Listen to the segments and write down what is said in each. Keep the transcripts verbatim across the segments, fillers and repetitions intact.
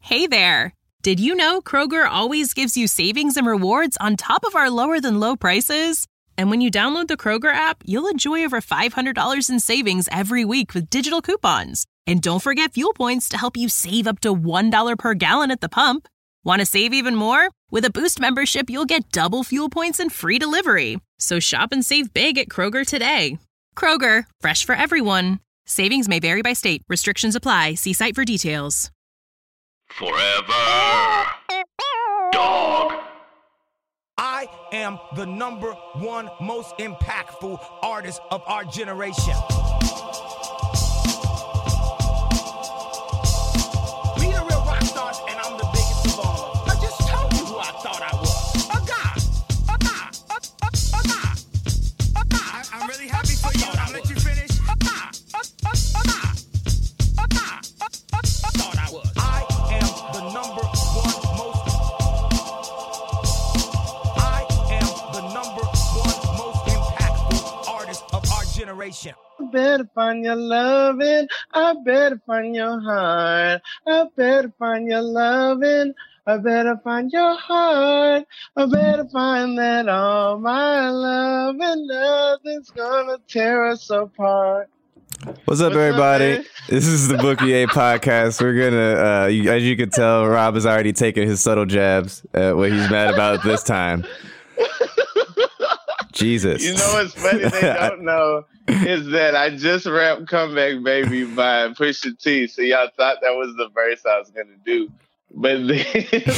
Hey there! Did you know Kroger always gives you savings and rewards on top of our lower-than-low prices? And when you download the Kroger app, you'll enjoy over five hundred dollars in savings every week with digital coupons. And don't forget fuel points to help you save up to one dollar per gallon at the pump. Want to save even more? With a Boost membership, you'll get double fuel points and free delivery. So shop and save big at Kroger today. Kroger, fresh for everyone. Savings may vary by state. Restrictions apply. See site for details. Forever. Dog. I am the number one most impactful artist of our generation. We the real rock stars, and I'm the biggest of all. I just told you who I thought I was. A god. A god. A, a, a god. A god. I, I'm really happy for you. I'll let you finish. A god. A, a, a god. A god. A, a, a thought I was. I am the number one most. I am the number one most impactful artist of our generation. I better find your loving. I better find your heart. I better find your loving. I better find your heart. I better find that all my love and nothing's gonna tear us apart. What's up, What's everybody? up, this is the Bookie A podcast. We're gonna, uh, you, as you can tell, Rob has already taken his subtle jabs at what he's mad about this time. Jesus. You know what's funny they don't know is that I just rapped Comeback Baby by Pusha T, so y'all thought that was the verse I was gonna do. But then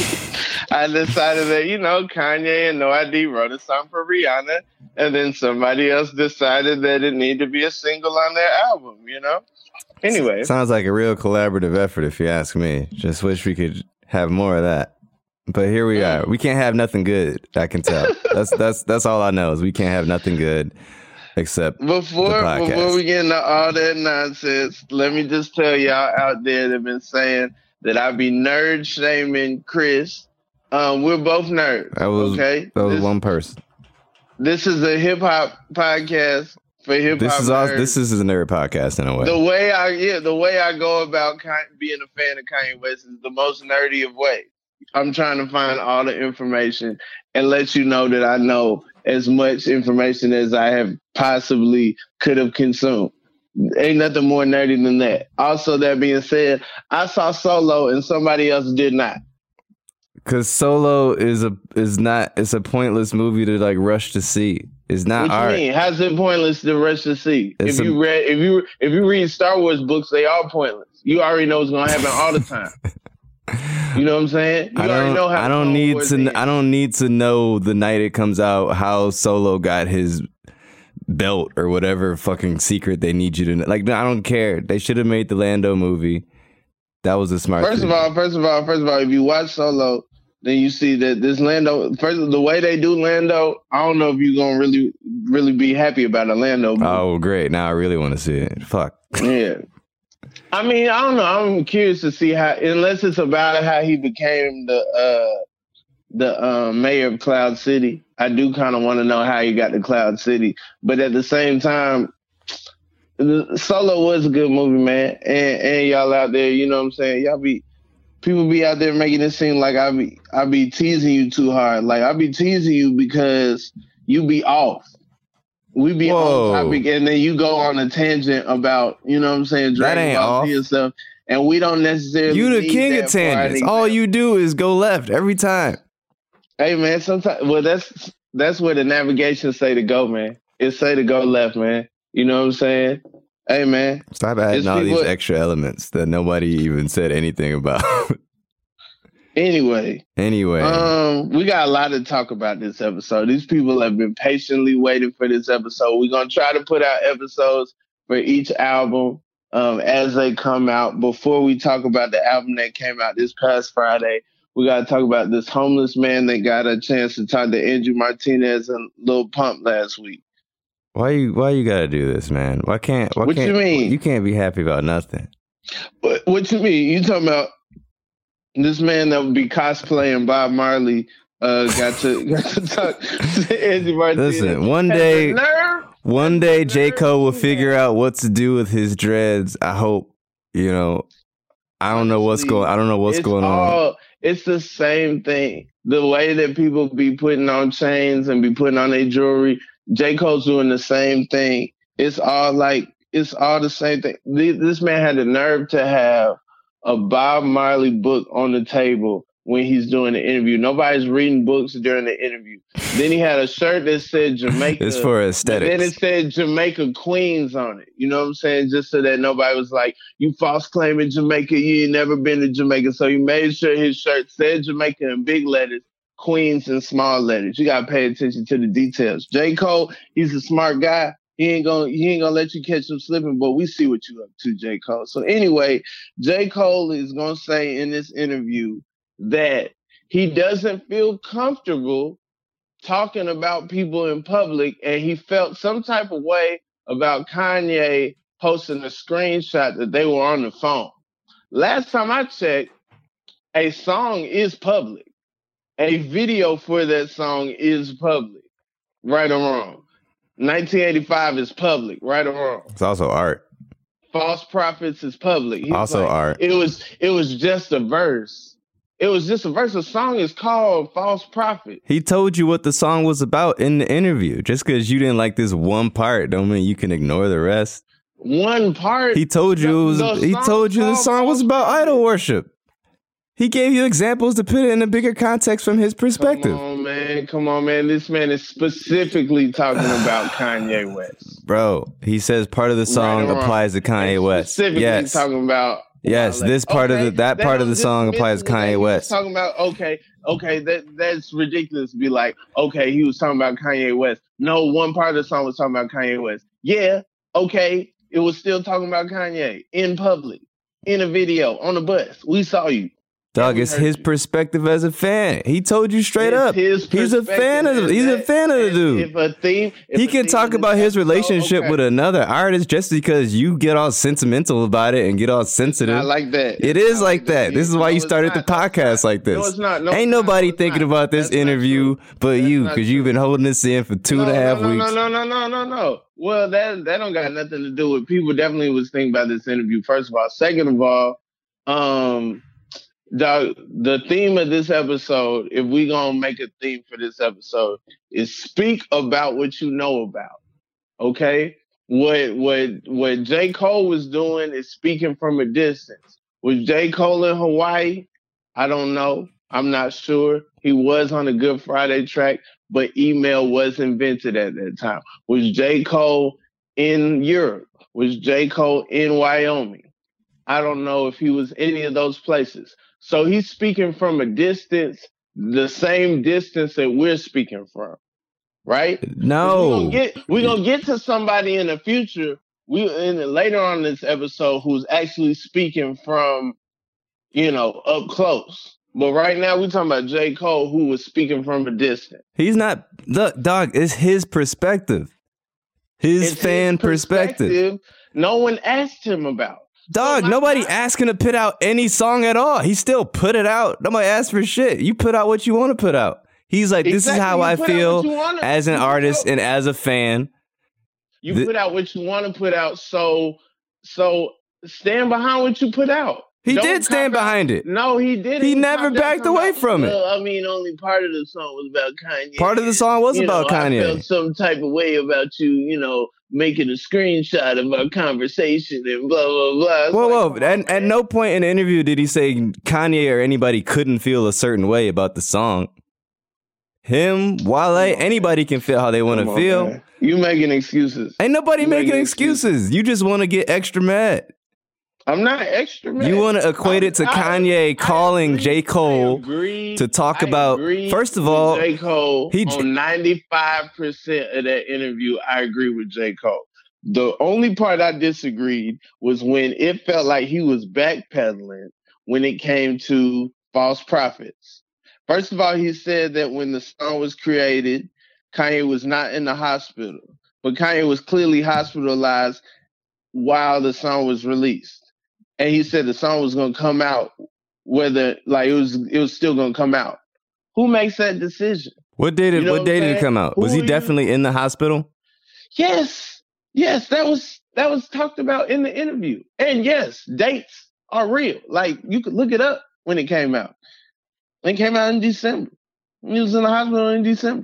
I decided that, you know, Kanye and No I D wrote a song for Rihanna, and then somebody else decided that it needed to be a single on their album, you know? Anyway. Sounds like a real collaborative effort, if you ask me. Just wish we could have more of that. But here we are. We can't have nothing good, I can tell. That's that's that's all I know is we can't have nothing good except before the podcast. Before we get into all that nonsense, let me just tell y'all out there that have been saying that I be nerd shaming Chris. Um, we're both nerds. That was, okay? that was this, one person. This is a hip hop podcast for hip hop. This is all, this is a nerd podcast in a way. The way I yeah, the way I go about being a fan of Kanye West is the most nerdy of ways. I'm trying to find all the information and let you know that I know as much information as I have possibly could have consumed. Ain't nothing more nerdy than that. Also, that being said, I saw Solo and somebody else did not. Because Solo is a is not it's a pointless movie to like rush to see. It's not what art. You mean? How's it pointless to rush to see? It's if you a, read if you if you read Star Wars books, they are pointless. You already know what's gonna happen all the time. You know what I'm saying? You I don't, know how I don't need to. Ends. I don't need to know the night it comes out how Solo got his belt or whatever fucking secret they need you to know. Like, no, I don't care. They should have made the Lando movie. That was a smart. First thing. of all, first of all, first of all, if you watch Solo, then you see that this Lando. First, the way they do Lando, I don't know if you're gonna really, really be happy about a Lando movie. Oh, great! Now I really want to see it. Fuck. Yeah. I mean, I don't know. I'm curious to see how, unless it's about how he became the uh, the uh, mayor of Cloud City. I do kind of want to know how he got to Cloud City. But at the same time, Solo was a good movie, man. And and y'all out there, you know what I'm saying? Y'all be people be out there making it seem like I be I be teasing you too hard. Like I be teasing you because you be off. We be Whoa. on topic, and then you go on a tangent about, you know what I'm saying, Dragon Ball Z and stuff, and we don't necessarily. You the king of tangents. All you do is go left every time. Hey man, sometimes well that's that's where the navigation say to go, man. It say to go left, man. You know what I'm saying? Hey man, stop adding all people, these extra elements that nobody even said anything about. Anyway, anyway, um, we got a lot to talk about this episode. These people have been patiently waiting for this episode. We're gonna try to put out episodes for each album um, as they come out. Before we talk about the album that came out this past Friday, we got to talk about this homeless man that got a chance to talk to Andrew Martinez and Lil Pump last week. Why you Why you gotta do this, man? Why can't? Why what can't, you mean? You can't be happy about nothing. What, what you mean? You talking about? This man that would be cosplaying Bob Marley uh, got to got to talk to Andrew Martinez. Listen, one day, one day, J. Cole will figure out what to do with his dreads. I hope, you know, I don't know what's going. I don't know what's it's going all, on. It's the same thing. The way that people be putting on chains and be putting on their jewelry, J. Cole's doing the same thing. It's all like it's all the same thing. This man had the nerve to have a Bob Marley book on the table when he's doing the interview. Nobody's reading books during the interview. Then he had a shirt that said Jamaica. It's for aesthetics. Then it said Jamaica Queens on it. You know what I'm saying? Just so that nobody was like, you false claiming Jamaica, you ain't never been to Jamaica. So he made sure his shirt said Jamaica in big letters, Queens in small letters. You gotta pay attention to the details. J. Cole, he's a smart guy. He ain't gonna he ain't gonna let you catch him slipping, but we see what you up to, J. Cole. So anyway, J. Cole is gonna say in this interview that he doesn't feel comfortable talking about people in public, and he felt some type of way about Kanye posting a screenshot that they were on the phone. Last time I checked, a song is public. A video for that song is public, right or wrong. nineteen eighty-five is public, right or wrong. It's also art. False Prophets is public. He's also like, art. It was it was just a verse. It was just a verse. The song is called False Prophet. He told you what the song was about in the interview. Just because you didn't like this one part don't mean you can ignore the rest. One part. He told you it was. The, the he told you the song was about idol worship. He gave you examples to put it in a bigger context from his perspective. Come on, man. Come on, man. This man is specifically talking about Kanye West. Bro, he says part of the song right applies to Kanye and West. Specifically yes. talking about. Yes, like, this part okay, of the that that part of the song applies to Kanye West. Talking about okay, okay, that that's ridiculous to be like, okay, he was talking about Kanye West. No, one part of the song was talking about Kanye West. Yeah, okay, it was still talking about Kanye in public, in a video, on the bus. We saw you. Dog, it's his you. perspective as a fan. He told you straight it's up. He's a fan of the, he's a fan of the dude. If a theme, if he a can theme talk about his episode, relationship okay. with another artist just because you get all sentimental about it and get all sensitive. Not like that. It it's is like that. that. This is why no, you started not. the podcast like this. No, it's not. No, Ain't it's nobody not. No, thinking not. about this That's interview but That's you, not because you've been holding this in for two no, and a half no, no, weeks. No, no, no, no, no, no. Well, that that don't got nothing to do with people. Definitely was thinking about this interview. First of all, second of all, um. Dog, the theme of this episode, if we gonna make a theme for this episode, is speak about what you know about. Okay? What what what J. Cole was doing is speaking from a distance. Was J. Cole in Hawaii? I don't know. I'm not sure. He was on a Good Friday track, but email was invented at that time. Was J. Cole in Europe? Was J. Cole in Wyoming? I don't know if he was any of those places. So he's speaking from a distance, the same distance that we're speaking from, right? No. We're gonna get, we're gonna get to somebody in the future, we in the, later on in this episode, who's actually speaking from, you know, up close. But right now we're talking about J. Cole, who was speaking from a distance. He's not, look, dog, it's his perspective. His It's fan his perspective. perspective. No one asked him about. Dog, So my- nobody asked him to put out any song at all. He still put it out. Nobody asked for shit. You put out what you want to put out. He's like, this Exactly. is how You I put out feel what you wanna- as an you put artist out- and as a fan. You The- put out what you want to put out, so so stand behind what you put out. He Don't did stand cop out- behind it. No, he didn't. He never copped out backed talking away about, from it. Well, I mean, only part of the song was about Kanye. Part of the song was You about know, Kanye. I felt some type of way about you, you know, making a screenshot of our conversation and blah blah blah. It's Whoa, like, whoa. come on, At, at man. no point in the interview did he say Kanye or anybody couldn't feel a certain way about the song. Him, Wale, anybody can feel how they want Come to on, feel. man. You making excuses. Ain't nobody You making making excuses. You just want to get extra mad. I'm not extra mad. You want to equate it to I- Kanye I calling agree- J. Cole I agree- to talk I about- agree first of with all, J. Cole he- on ninety-five percent of that interview. I agree with J. Cole. The only part I disagreed was when it felt like he was backpedaling when it came to False Prophets. First of all, he said that when the song was created, Kanye was not in the hospital, but Kanye was clearly hospitalized while the song was released. And he said the song was going to come out, whether like it was, it was still going to come out. Who makes that decision? What day did You know what what day I'm did it saying? come out? Was Who he are you- definitely in the hospital? Yes, yes, that was that was talked about in the interview. And yes, dates are real. Like, you could look it up when it came out. It came out in December. He was in the hospital in December.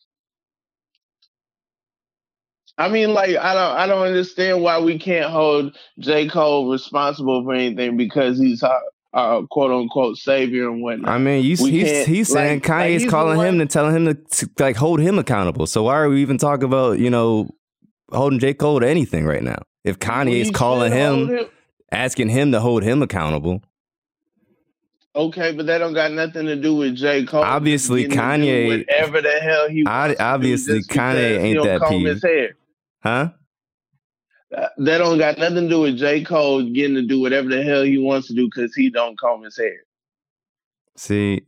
I mean, like, I don't, I don't understand why we can't hold J. Cole responsible for anything because he's our, our quote unquote savior and whatnot. I mean, you, he's he's saying like, Kanye's like he's calling him and telling him to, to like hold him accountable. So why are we even talking about, you know, holding J. Cole to anything right now? If Kanye is calling him, him, asking him to hold him accountable. Okay, but that don't got nothing to do with J. Cole. Obviously, Kanye, whatever the hell he wants I, obviously Kanye ain't that piece. Huh? Uh, that don't got nothing to do with J. Cole getting to do whatever the hell he wants to do because he don't comb his hair. See.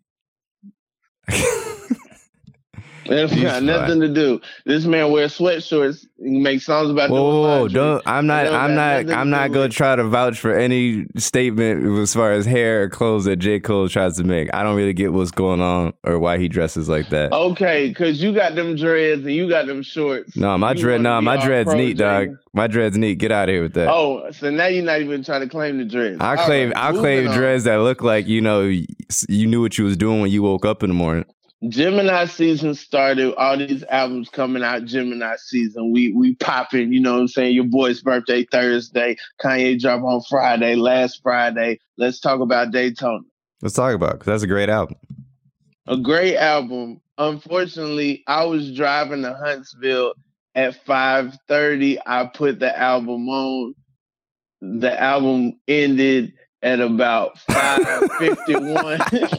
That got nothing to do. This man wears sweatshorts and makes songs about. Whoa, whoa, whoa! Don't. I'm not. I'm not. I'm not going to try to vouch for any statement as far as hair or clothes that J. Cole tries to make. I don't really get what's going on or why he dresses like that. Okay, because you got them dreads and you got them shorts. No, my dread. No, my dread's neat, dog. My dread's neat. Get out of here with that. Oh, so now you're not even trying to claim the dreads. I claim. Right, I claim dreads that look like you know you knew what you was doing when you woke up in the morning. Gemini season started. All these albums coming out. Gemini season. We we popping. You know what I'm saying? Your boy's birthday Thursday. Kanye drop on Friday. Last Friday. Let's talk about Daytona. Let's talk about it because that's a great album. A great album. Unfortunately, I was driving to Huntsville at five thirty. I put the album on. The album ended at about five fifty-one.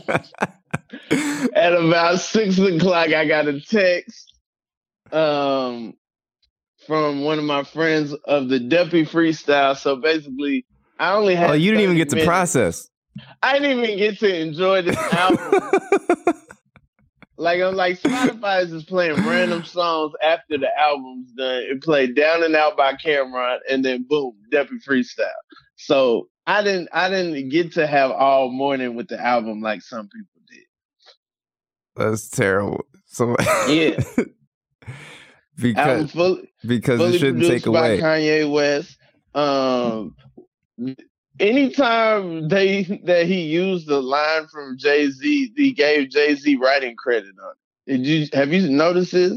At about six o'clock, I got a text um, from one of my friends of the Deppy Freestyle. So basically, I only had. Oh, you didn't even get to minutes. process. I didn't even get to enjoy this album. Like I'm like Spotify is just playing random songs after the album's done. It played Down and Out by Cameron, and then boom, Deppy Freestyle. So I didn't I didn't get to have all morning with the album like some people did. That's terrible. So yeah, because full, because it shouldn't take away. By Kanye West. Um, anytime they that he used the line from Jay-Z, he gave Jay-Z writing credit on it. Did you have you noticed this?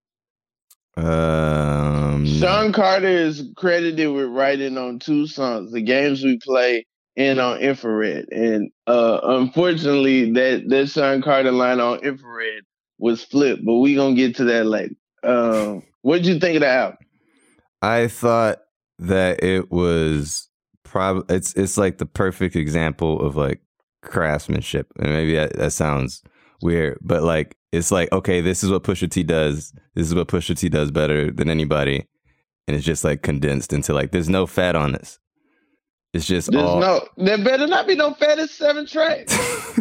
Um, Sean Carter is credited with writing on two songs, The Games We Play and on Infrared. And uh, unfortunately, that, that Sean Carter line on Infrared was flipped, but we gonna get to that later. Um, what did you think of the album? I thought that it was probably it's it's like the perfect example of like craftsmanship, and maybe that, that sounds weird, but like it's like, okay, this is what Pusha T does. This is what Pusha T does better than anybody, and it's just like condensed into like there's no fat on this. It's just there's all... no. There better not be no fat. It's seven tracks.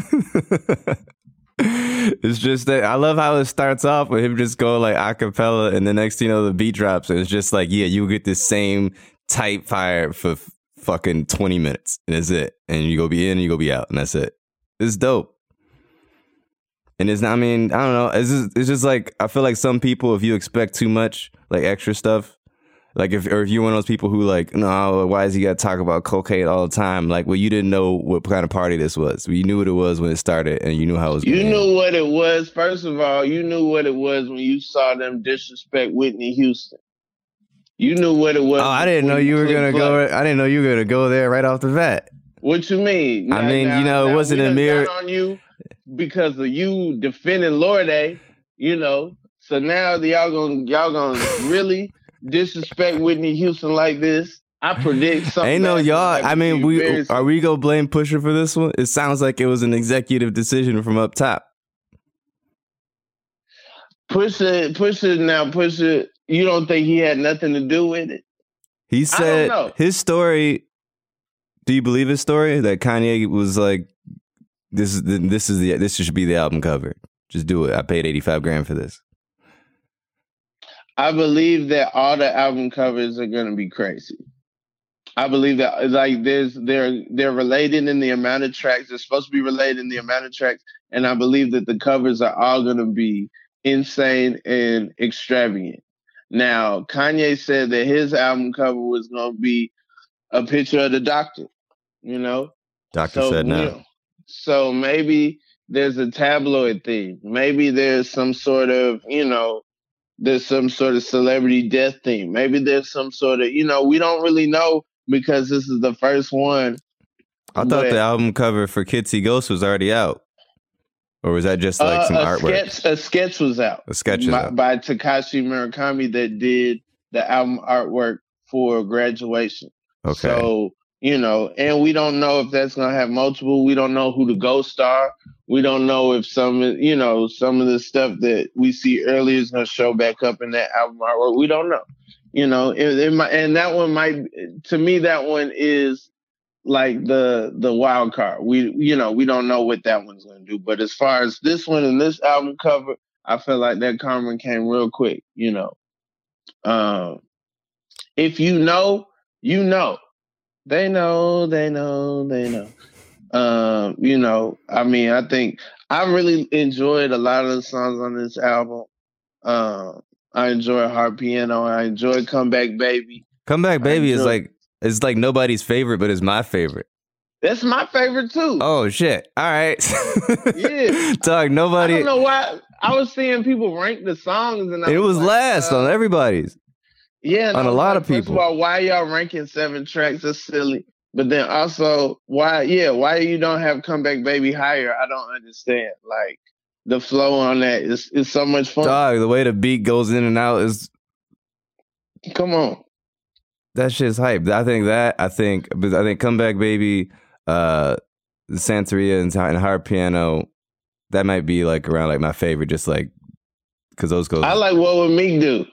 It's just that I love how it starts off with him just going like a cappella, and the next thing you know, the beat drops, and it's just like, yeah, you get this same tight fire for f- fucking twenty minutes, and that's it. And you go be in, and you go be out, and that's it. It's dope. And it's not, I mean, I don't know. It's just, it's just like, I feel like some people, if you expect too much, like extra stuff, like if, or if you're one of those people who like, no, why does he got to talk about cocaine all the time? Like, well, you didn't know what kind of party this was. You knew what it was when it started, and you knew how it was going. You knew end. What it was. First of all, you knew what it was when you saw them disrespect Whitney Houston. You knew what it was. Oh, I didn't know you were going to go. I didn't know you were going to go there right off the bat. What you mean? I now, mean, now, you know, it wasn't a mere on you because of you defending Lorde, you know. So now y'all gonna y'all gonna really disrespect Whitney Houston like this. I predict something. Ain't no y'all. I mean, we very... are we gonna blame Pusha for this one? It sounds like it was an executive decision from up top. Pusha, Pusha, now Pusha. You don't think he had nothing to do with it? He said his story. Do you believe his story that Kanye was like, this is the, this is the this should be the album cover. Just do it. I paid eighty-five grand for this. I believe that all the album covers are going to be crazy. I believe that like there's they're they're related in the amount of tracks. They're supposed to be related in the amount of tracks, and I believe that the covers are all going to be insane and extravagant. Now, Kanye said that his album cover was going to be a picture of the doctor. You know, Doctor so said you no. know, so maybe there's a tabloid theme. Maybe there's some sort of you know there's some sort of celebrity death theme. Maybe there's some sort of you know we don't really know because this is the first one. I thought but, the album cover for Kitsy Ghost was already out. Or was that just like uh, some a artwork? Sketch, a sketch was out. A sketch is by, out. by Takashi Murakami that did the album artwork for Graduation. Okay. So, you know, and we don't know if that's going to have multiple. We don't know who the ghost star. We don't know if some, you know, some of the stuff that we see earlier is going to show back up in that album artwork. We don't know. You know, it, it might, and that one might, to me, that one is like the the wild card. We you know we don't know what that one's gonna do. But as far as this one and this album cover, I feel like that comment came real quick. You know, um, if you know, you know, they know, they know, they know. Um, you know, I mean, I think I really enjoyed a lot of the songs on this album. Um, I enjoy Hard Piano. I enjoy Comeback Baby. Comeback Baby enjoy- is like it's like nobody's favorite, but it's my favorite. That's my favorite too. Oh shit! All right. Yeah. Dog. Nobody. I don't know why. I was seeing people rank the songs, and I It was like, last uh, on everybody's. Yeah, and on I a was lot like, of people. First of all, why y'all ranking seven tracks? That's silly. But then also, why? Yeah, why you don't have Comeback Baby higher? I don't understand. Like the flow on that is is so much fun. Dog. The way the beat goes in and out is Come on. that shit's hype. I think that. I think. But I think Comeback Baby, uh, Santeria and, and Hard Piano. That might be like around like my favorite, just like because those go. I like What Would Meek Do.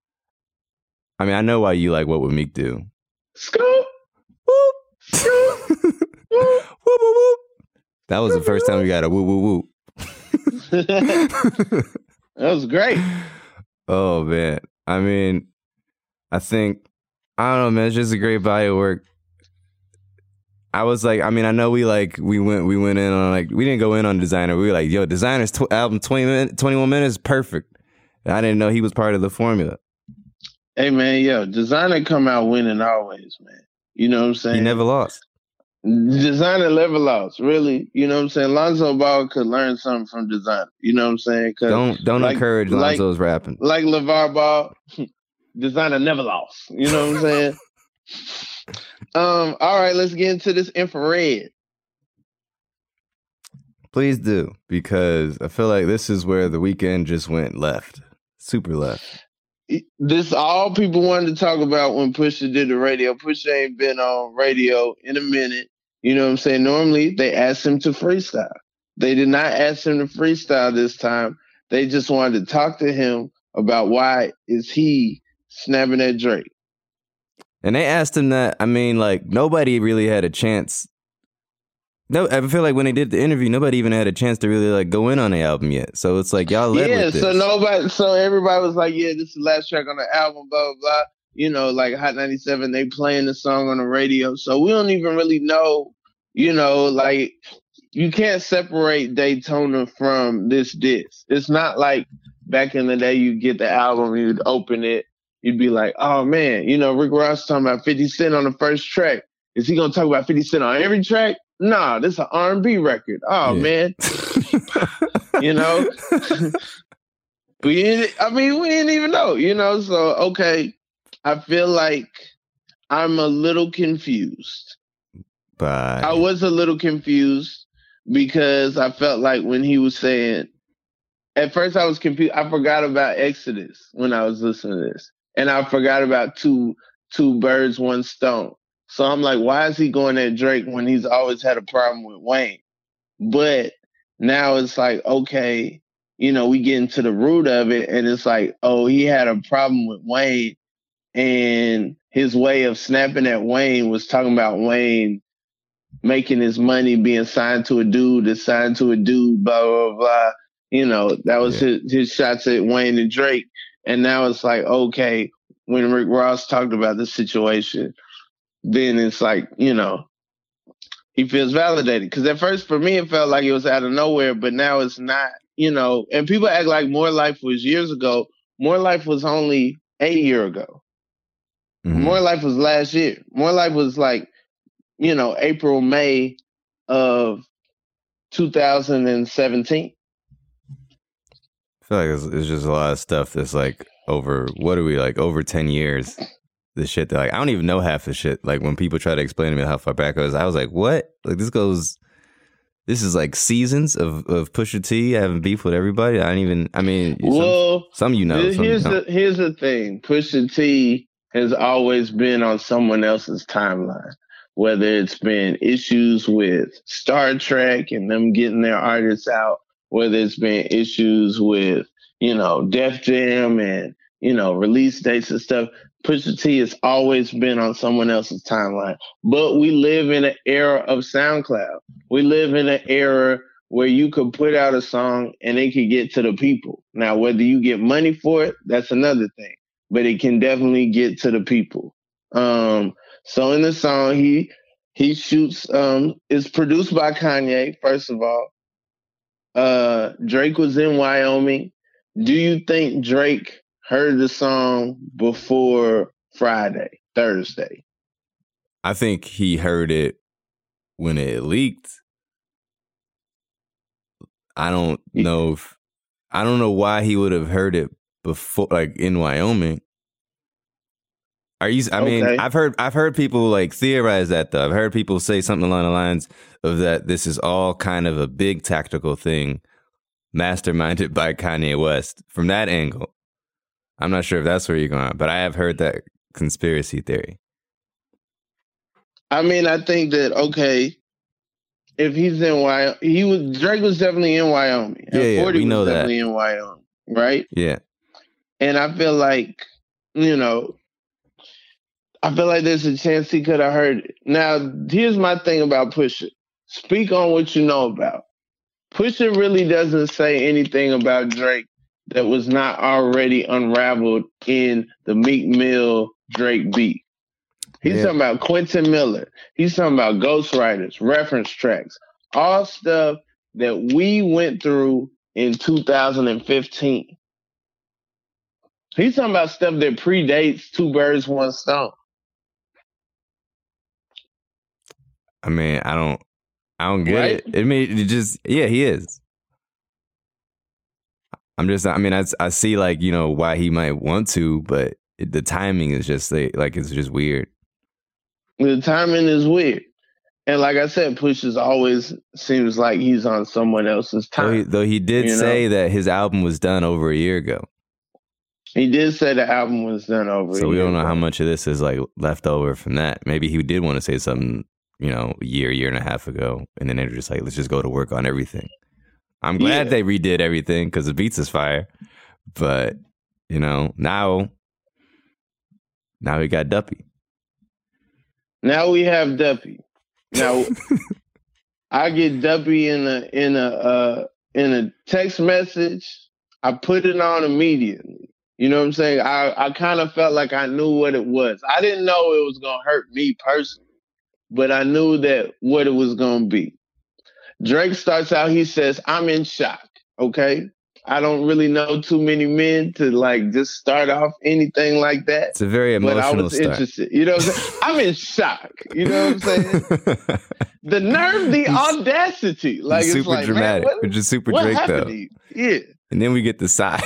I mean, I know why you like What Would Meek Do. Scoop. Whoop. Scoop. whoop, whoop, whoop. That was the first time we got a woo woo woo. That was great. Oh man, I mean, I think I don't know, man. It's just a great body of work. I was like, I mean, I know we like we went we went in on like we didn't go in on Designer. We were like, yo, Designer's tw- album twenty minutes, twenty-one minutes, perfect. And I didn't know he was part of the formula. Hey man, yo, Designer come out winning always, man. You know what I'm saying? He never lost. Designer never lost, really. You know what I'm saying? Lonzo Ball could learn something from Designer. You know what I'm saying? 'Cause Don't don't like- encourage like- Lonzo's rapping. Like LeVar Ball, Designer never lost. You know what I'm saying? um. All right, let's get into this infrared. Please do, because I feel like this is where the weekend just went left, super left. This all people wanted to talk about when Pusha did the radio. Pusha ain't been on radio in a minute. You know what I'm saying? Normally they ask him to freestyle. They did not ask him to freestyle this time. They just wanted to talk to him about why is he snapping at Drake. And they asked him that. I mean, like nobody really had a chance. No, I feel like when they did the interview, nobody even had a chance to really like go in on the album yet. So it's like y'all led Yeah, with this. so nobody, so everybody was like, "Yeah, this is the last track on the album." Blah blah blah. You know, like Hot ninety-seven, they playing the song on the radio, so we don't even really know. You know, like you can't separate Daytona from this disc. It's not like back in the day you get the album, you'd open it, you'd be like, "Oh man, you know, Rick Ross talking about fifty Cent on the first track. Is he gonna talk about fifty Cent on every track?" Nah, this is an R and B record. Oh Yeah. man, you know. we, didn't, I mean, we didn't even know, you know. So okay, I feel like I'm a little confused. But I was a little confused because I felt like when he was saying, at first I was confused. I forgot about Exodus when I was listening to this, and I forgot about two two birds, one stone. So I'm like, why is he going at Drake when he's always had a problem with Wayne? But now it's like, okay, you know, we get into the root of it, and it's like, oh, he had a problem with Wayne, and his way of snapping at Wayne was talking about Wayne making his money being signed to a dude that's signed to a dude, blah, blah, blah. You know, that was Yeah. his, his shots at Wayne and Drake. And now it's like, okay, when Rick Ross talked about the situation, then it's like, you know, he feels validated. Because at first, for me, it felt like it was out of nowhere, but now it's not, you know. And people act like More Life was years ago. More Life was only a year ago. Mhm. More Life was last year. More Life was like, you know, April, May of two thousand seventeen. I feel like it's, it's just a lot of stuff that's like over, what are we, like over ten years? The shit that, like, I don't even know half the shit. Like, when people try to explain to me how far back it goes, I was like, what? Like, this goes, this is like seasons of, of Pusha T having beef with everybody. I don't even, I mean, well, some, some you know. Some here's you don't. the here's the thing. Pusha T has always been on someone else's timeline. Whether it's been issues with Star Trek and them getting their artists out, whether it's been issues with, you know, Def Jam and, you know, release dates and stuff, Pusha T has always been on someone else's timeline. But we live in an era of SoundCloud. We live in an era where you could put out a song and it could get to the people. Now, whether you get money for it, that's another thing. But it can definitely get to the people. Um, so in the song, he he shoots, um, it's produced by Kanye, first of all. Uh, Drake was in Wyoming. Do you think Drake heard the song before Friday, Thursday? I think he heard it when it leaked. I don't know if, I don't know why he would have heard it before, like in Wyoming. Are you, I mean, Okay. I've heard, I've heard people like theorize that though. I've heard people say something along the lines of that this is all kind of a big tactical thing masterminded by Kanye West from that angle. I'm not sure if that's where you're going, but I have heard that conspiracy theory. I mean, I think that, okay, if he's in Wyoming, he was, Drake was definitely in Wyoming. Yeah, yeah, forty we know was that. definitely in Wyoming, right? Yeah. And I feel like, you know, I feel like there's a chance he could have heard it. Now, here's my thing about Pusha. Speak on what you know about. Pusha really doesn't say anything about Drake that was not already unraveled in the Meek Mill Drake beat. He's Yeah. talking about Quentin Miller. He's talking about ghostwriters, reference tracks, all stuff that we went through in two thousand fifteen. He's talking about stuff that predates Two Birds, One Stone. I mean, I don't, I don't get Right? it. I mean, it just, yeah, he is. I'm just, I mean, I, I see like, you know, why he might want to, but it, the timing is just like, like, it's just weird. The timing is weird. And like I said, Pusha's always seems like he's on someone else's Though he, time. though he did You say know? that his album was done over a year ago. He did say the album was done over. So a we year don't know ago. how much of this is like left over from that. Maybe he did want to say something, you know, a year, year and a half ago. And then they're just like, let's just go to work on everything. I'm glad Yeah. they redid everything because the beats is fire. But, you know, now, now we got Duppy. Now we have Duppy. Now I get Duppy in a in a uh, in a text message. I put it on immediately. You know what I'm saying? I, I kind of felt like I knew what it was. I didn't know it was gonna hurt me personally, but I knew that what it was gonna be. Drake starts out, he says, "I'm in shock." Okay. I don't really know too many men to like just start off anything like that. It's a very But I emotional was start. interested. You know what I'm saying? I'm in shock. You know what I'm saying? The nerve, the audacity. Like He's it's super like, dramatic, man, what, which is super what Drake happened though. to you? Yeah. And then we get the side.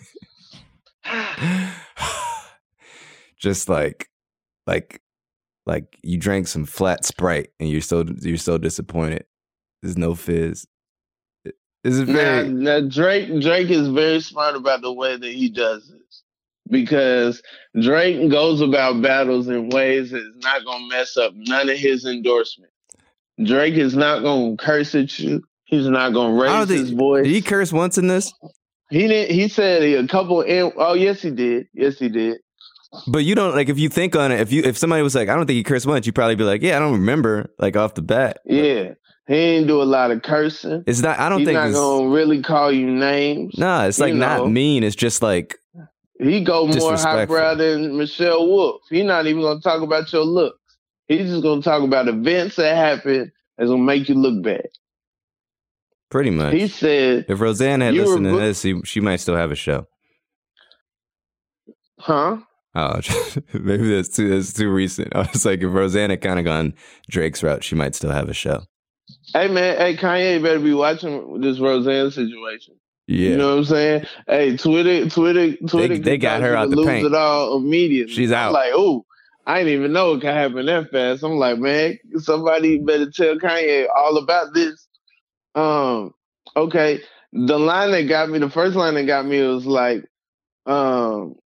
Just like, like, like you drank some flat Sprite and you're so you're so disappointed. There's no fizz. Is it Now, very? now Drake Drake is very smart about the way that he does this. Because Drake goes about battles in ways that's not gonna mess up none of his endorsements. Drake is not gonna curse at you. He's not gonna I don't raise think- his voice. Did he curse once in this? He didn't. He said a couple. In, oh yes, he did. Yes, he did. But you don't like if you think on it. If you if somebody was like, I don't think he cursed once, you'd probably be like, yeah, I don't remember like off the bat. Yeah, he ain't do a lot of cursing. It's not. I don't He's think. not It's, gonna really call you names. nah, it's like you not know. mean. It's just like He go more Disrespectful. highbrow than Michelle Wolf. He not even gonna talk about your looks. He's just gonna talk about events that happen that's gonna make you look bad. pretty much. He said, If Roseanne had You were listened to bo- this, she, she might still have a show. "Huh? Oh, maybe that's too that's too recent. I was like, if Roseanne had kind of gone Drake's route, she might still have a show. Hey man, hey Kanye better be watching this Roseanne situation. Yeah, you know what I'm saying? Hey, Twitter, Twitter, Twitter. They, they got her out the lose paint. It all immediately. She's out. I'm like, oh, I didn't even know it could happen that fast. I'm like, man, somebody better tell Kanye all about this. Um, okay, the line that got me, the first line that got me was like, um.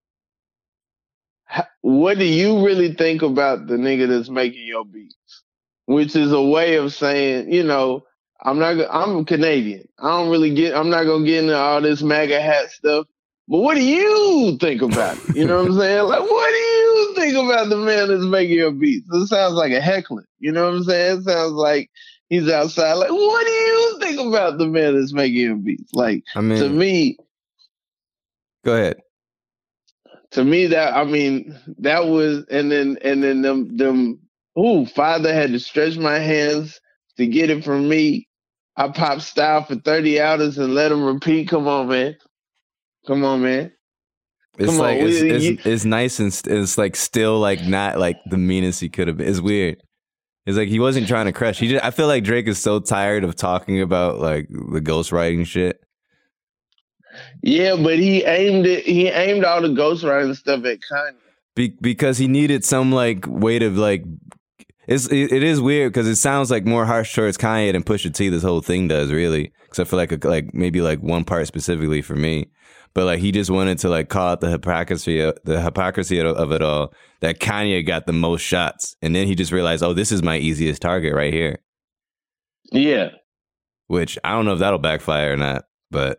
what do you really think about the nigga that's making your beats? Which is a way of saying, you know, I'm not, I'm Canadian. I don't really get, I'm not going to get into all this MAGA hat stuff. But what do you think about it? You know what I'm saying? Like, what do you think about the man that's making your beats? It sounds like a heckler. You know what I'm saying? It sounds like he's outside. Like, what do you think about the man that's making your beats? Like, I mean, to me. Go ahead. To me, that I mean, that was, and then and then them them. Ooh, father had to stretch my hands to get it from me. I popped style for thirty hours and let him repeat. Come on, man. Come on, man. It's Come like on. it's, We- it's, you- it's nice and st- it's like still like not like the meanest he could have been. It's weird. It's like he wasn't trying to crush. He just, I feel like Drake is so tired of talking about like the ghostwriting shit. yeah, but he aimed it. He aimed all the ghostwriting stuff at Kanye. Be- because he needed some like way to like. It's it, it is weird because it sounds like more harsh towards Kanye than Pusha T. This whole thing does really, except for like a, like maybe like one part specifically for me. But like he just wanted to like call out the hypocrisy, of, the hypocrisy of, of it all. That Kanye got the most shots, and then he just realized, oh, this is my easiest target right here. Yeah. Which I don't know if that'll backfire or not, but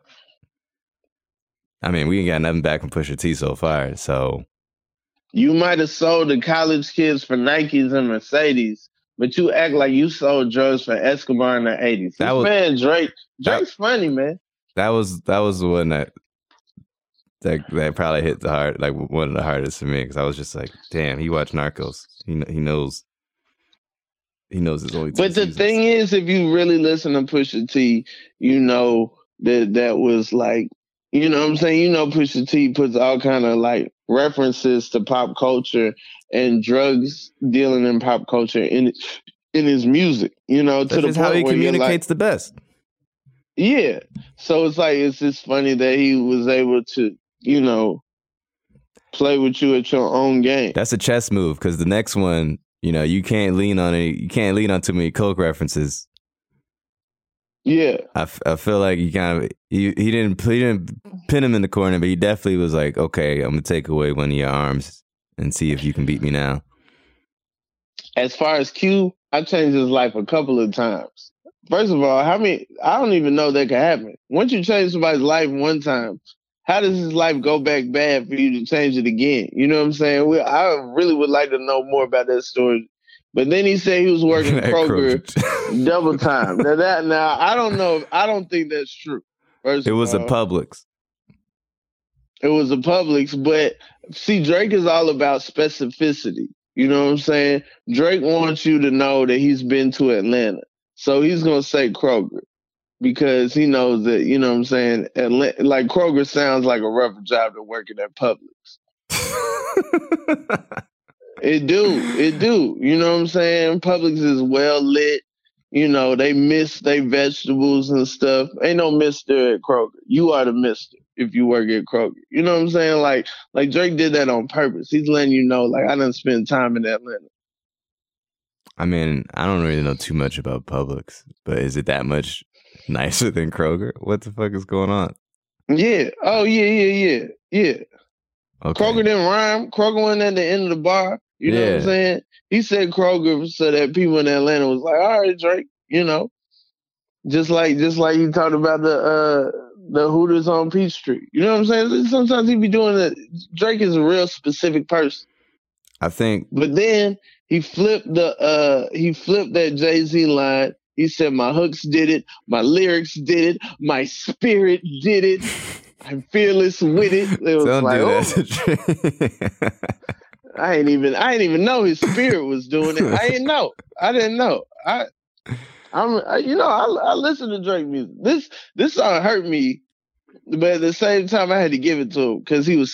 I mean, we ain't got nothing back from Pusha T so far. So You might have sold the college kids for Nikes and Mercedes, but you act like you sold drugs for Escobar in the eighties. That This was- man, Drake, that- Drake's funny, man. that was that was the one that that that probably hit the hard, like one of the hardest for me because I was just like, damn, he watched Narcos. He kn- he knows he knows his only. Two But the seasons. thing is, if you really listen to Pusha T, you know that that was like, you know what I'm saying? You know Pusha T puts all kind of like references to pop culture and drugs dealing in pop culture in in his music, you know, that's to the just point how he where you're like, communicates the best. yeah. So it's like, it's just funny that he was able to, you know, play with you at your own game. That's a chess move because the next one, you know, you can't lean on it. You can't lean on too many Coke references. Yeah. I, f- I feel like he kind of he, he didn't he didn't pin him in the corner, but he definitely was like, okay, I'm gonna take away one of your arms and see if you can beat me now. As far as Q, I changed his life a couple of times. First of all, how many, I don't even know that could happen. Once you change somebody's life one time, how does his life go back bad for you to change it again? You know what I'm saying? We, I really would like to know more about that story. But then he said he was working At Kroger Kroger. double time. Now that now I don't know. I don't think that's true. First It of was a all, Publix. It was a Publix, but see, Drake is all about specificity. You know what I'm saying? Drake wants you to know that he's been to Atlanta. So he's going to say Kroger because he knows that, you know what I'm saying? Atlanta, like Kroger sounds like a rougher job than working at Publix. It do. It do. You know what I'm saying? Publix is well lit. You know, they miss their vegetables and stuff. Ain't no mister at Kroger. You are the mister if you work at Kroger. You know what I'm saying? Like, like Drake did that on purpose. He's letting you know, like, I done spend time in Atlanta. I mean, I don't really know too much about Publix, but is it that much nicer than Kroger? What the fuck is going on? Yeah. Oh, yeah, yeah, yeah. Yeah. Okay. Kroger didn't rhyme. Kroger went at the end of the bar. You know what Yeah. I'm saying? He said Kroger so that people in Atlanta was like, all right, Drake, you know. Just like just like he talked about the uh, the Hooters on Peachtree. You know what I'm saying? Sometimes he be doing that. Drake is a real specific person. I think But then he flipped the uh he flipped that Jay-Z line. He said, my hooks did it, my lyrics did it, my spirit did it. I'm fearless with it. It was don't like, do oh, that. I ain't even I didn't even know his spirit was doing it. I didn't know. I didn't know. I I'm I, you know, I I listen to Drake music. This this song hurt me, but at the same time I had to give it to him because he was snapping.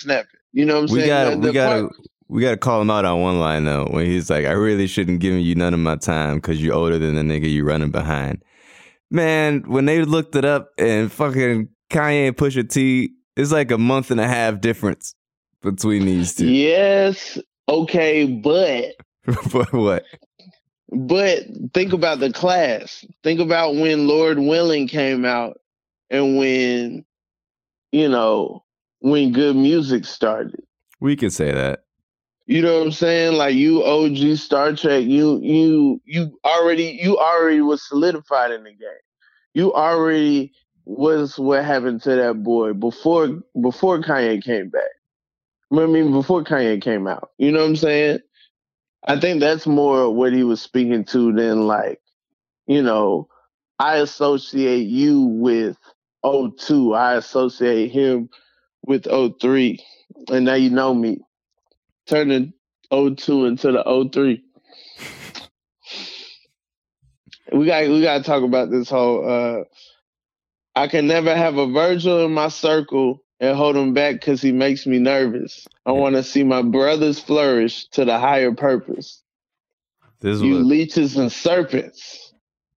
You know what I'm We saying? got The- we the got part- to we got to call him out on one line though when he's like, I really shouldn't give you none of my time because you're older than the nigga you running behind. Man, when they looked it up and fucking Kanye and Pusha T, it's like a month and a half difference between these two. Yes, okay, but But what? but think about the class. Think about when Lord Willing came out and when, you know, when good music started. We could say that. You know what I'm saying? Like you O G Star Trek, you you you already you already was solidified in the game. You already was what happened to that boy before before Kanye came back. I mean, before Kanye came out. You know what I'm saying? I think that's more what he was speaking to than like, you know, I associate you with oh two. I associate him with oh three. And now you know me. Turning oh two into the oh three. We got we got to talk about this whole. Uh, I can never have a Virgil in my circle and hold him back because he makes me nervous. I want to see my brothers flourish to the higher purpose. This You was leeches and serpents.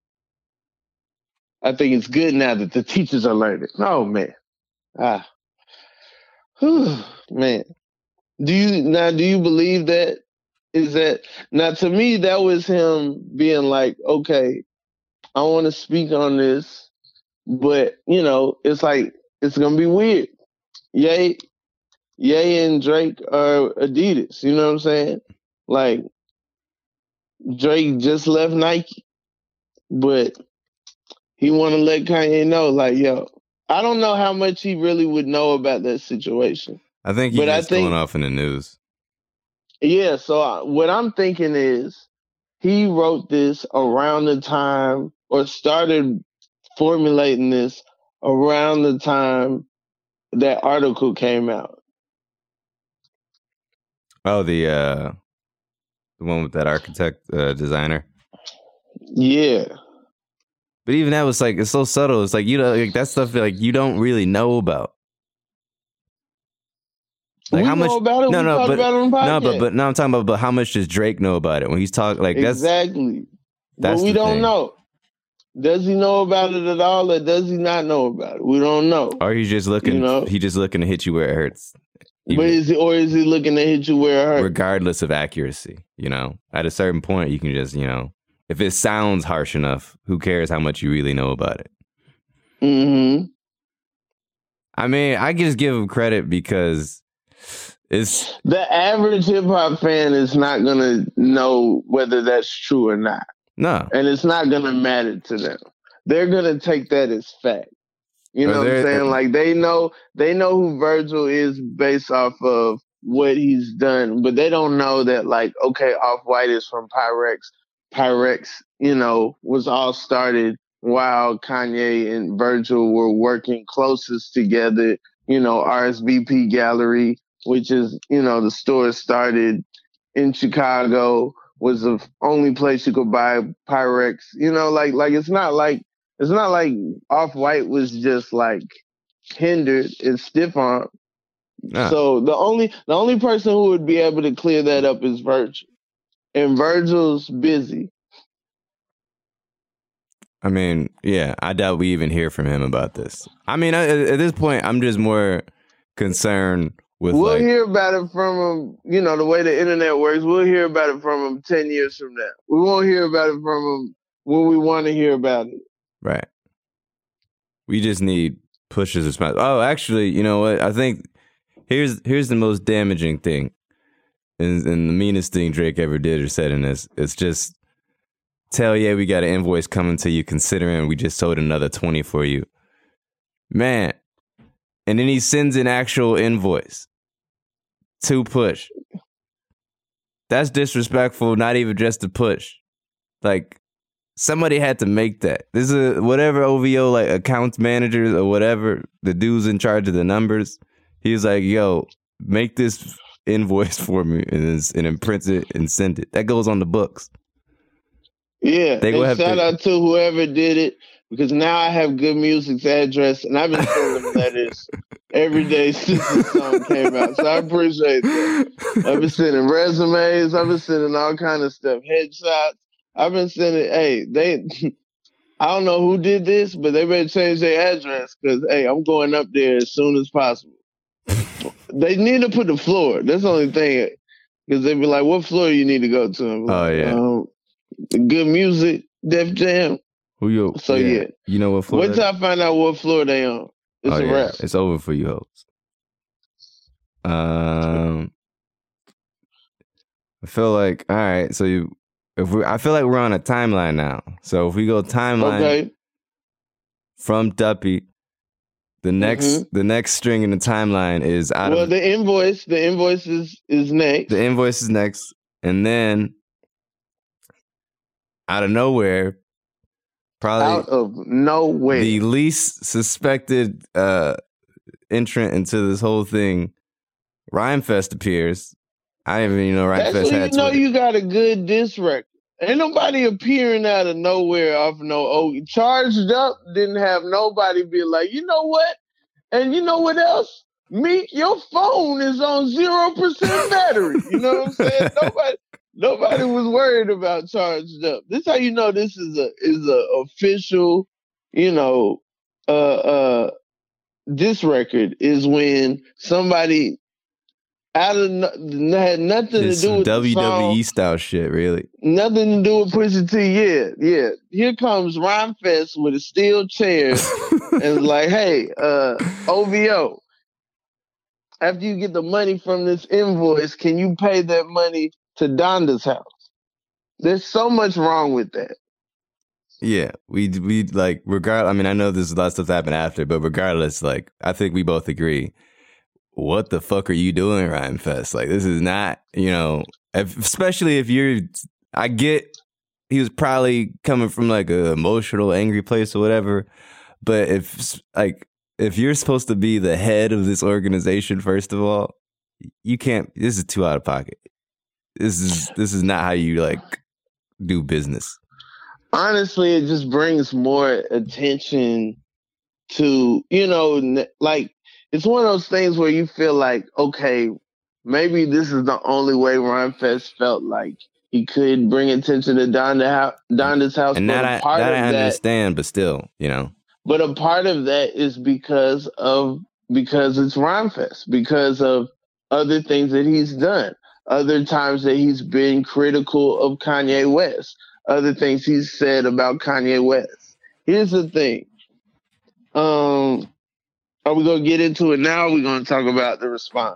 I think it's good now that the teachers are learning. Oh man, ah, Whew, man. Do you now? Do you believe that? Is that now? To me, that was him being like, okay, I want to speak on this, but you know, it's like it's gonna be weird. Ye, Ye and Drake are Adidas. You know what I'm saying? Like Drake just left Nike, but he want to let Kanye know, like, yo, I don't know how much he really would know about that situation. I think he's But I just think- going off in the news. Yeah, so I, what I'm thinking is he wrote this around the time or started formulating this around the time that article came out. Oh, the uh, the one with that architect uh, designer. Yeah. But even that was like it's so subtle. It's like you know, like that stuff like you don't really know about. Like we how know much? about it. No, we no, talked but about it on the no, podcast. but but now I'm talking about. But how much does Drake know about it when he's talking? Like that's exactly. that's but we the don't thing. know. Does he know about it at all, or does he not know about it? We don't know. Or he's just looking. You know? He just looking to hit you where it hurts. But Even- is he, or is he looking to hit you where it hurts? regardless of accuracy, you know, at a certain point, you can just, you know, if it sounds harsh enough, who cares how much you really know about it? Mm-hmm. I mean, I can just give him credit because it's The average hip hop fan is not gonna know whether that's true or not, no. and it's not gonna matter to them. They're gonna take that as fact. You Are know what I'm there- saying? Like they know they know who Virgil is based off of what he's done, but they don't know that like okay, Off-White is from Pyrex. Pyrex, you know, was all started while Kanye and Virgil were working closest together. You know, R S V P Gallery, which is, you know, the store started in Chicago, was the only place you could buy Pyrex. You know, like like it's not like it's not like Off-White was just like hindered and stiff armed. Nah. So the only the only person who would be able to clear that up is Virgil. And Virgil's busy. I mean, yeah, I doubt we even hear from him about this. I mean, I, at this point, I'm just more concerned with We'll like, hear about it from him, you know, the way the internet works. We'll hear about it from him ten years from now. We won't hear about it from him when we want to hear about it. right. We just need Push's response. Oh, actually, you know what? I think here's here's the most damaging thing, and, and the meanest thing Drake ever did or said in this. It's just tell yeah, we got an invoice coming to you. Considering we just sold another twenty for you, man. And then he sends an actual invoice to Push. That's disrespectful. Not even just to Push. Like. Somebody had to make that. This is a, whatever O V O, like accounts managers or whatever, the dude's in charge of the numbers. He was like, yo, make this invoice for me and then, and then print it and send it. That goes on the books. Yeah, They and will have shout to- out to whoever did it because now I have Good Music's address and I've been sending them letters every day since the song came out. So I appreciate that. I've been sending resumes. I've been sending all kind of stuff, headshots. I've been sending. Hey, they. I don't know who did this, but they better change their address because hey, I'm going up there as soon as possible. They need to put the floor. That's the only thing. Because they be like, "What floor you need to go to?" I'm like, Oh yeah, um, good music, Def Jam. Who you? So yeah. yeah, you know what floor? Wait till I find out what floor they on. It's oh, a yeah. wrap. It's over for you hoes. Um, I feel like all right. So you, if we, I feel like we're on a timeline now. So if we go timeline Okay. from Duppy, the next Mhm. the next string in the timeline is out Well, of the invoice, the invoice is, is next. the invoice is next, and then out of nowhere, probably Out of nowhere. the least suspected uh, entrant into this whole thing, Rhymefest appears. I didn't even know That's Rhymefest when had you know Twitter. you got a good diss record. Ain't nobody appearing out of nowhere off no oh Charged Up didn't have nobody be like, you know what? And you know what else? Meek, your phone is on zero percent battery. You know what I'm saying? nobody nobody was worried about Charged Up. This how you know this is a is a official, you know, uh uh this record is when somebody out of no, had nothing It's to do some with W W E the song, style shit, really. nothing to do with Pusha T. Yeah, yeah. Here comes Rhymefest with a steel chair and it's like, hey, uh, O V O, after you get the money from this invoice, can you pay that money to Donda's house? There's so much wrong with that. Yeah, we we like regard. I mean, I know there's a lot of stuff that happened after, but regardless, like I think we both agree. What the fuck are you doing, Rhymefest? Like this is not, you know, if, especially if you're. I get he was probably coming from like an emotional, angry place or whatever, but if like if you're supposed to be the head of this organization, first of all, you can't. This is too out of pocket. This is this is not how you like do business. Honestly, it just brings more attention to, you know, like it's one of those things where you feel like, okay, maybe this is the only way Rhymefest felt like he could bring attention to Donda, Donda's house. And but that a I, part that of I that, understand, but still, you know. But a part of that is because of because it's Rhymefest, because of other things that he's done, other times that he's been critical of Kanye West, other things he's said about Kanye West. Here's the thing. Um, are we gonna get into it now? Or are we gonna talk about the response?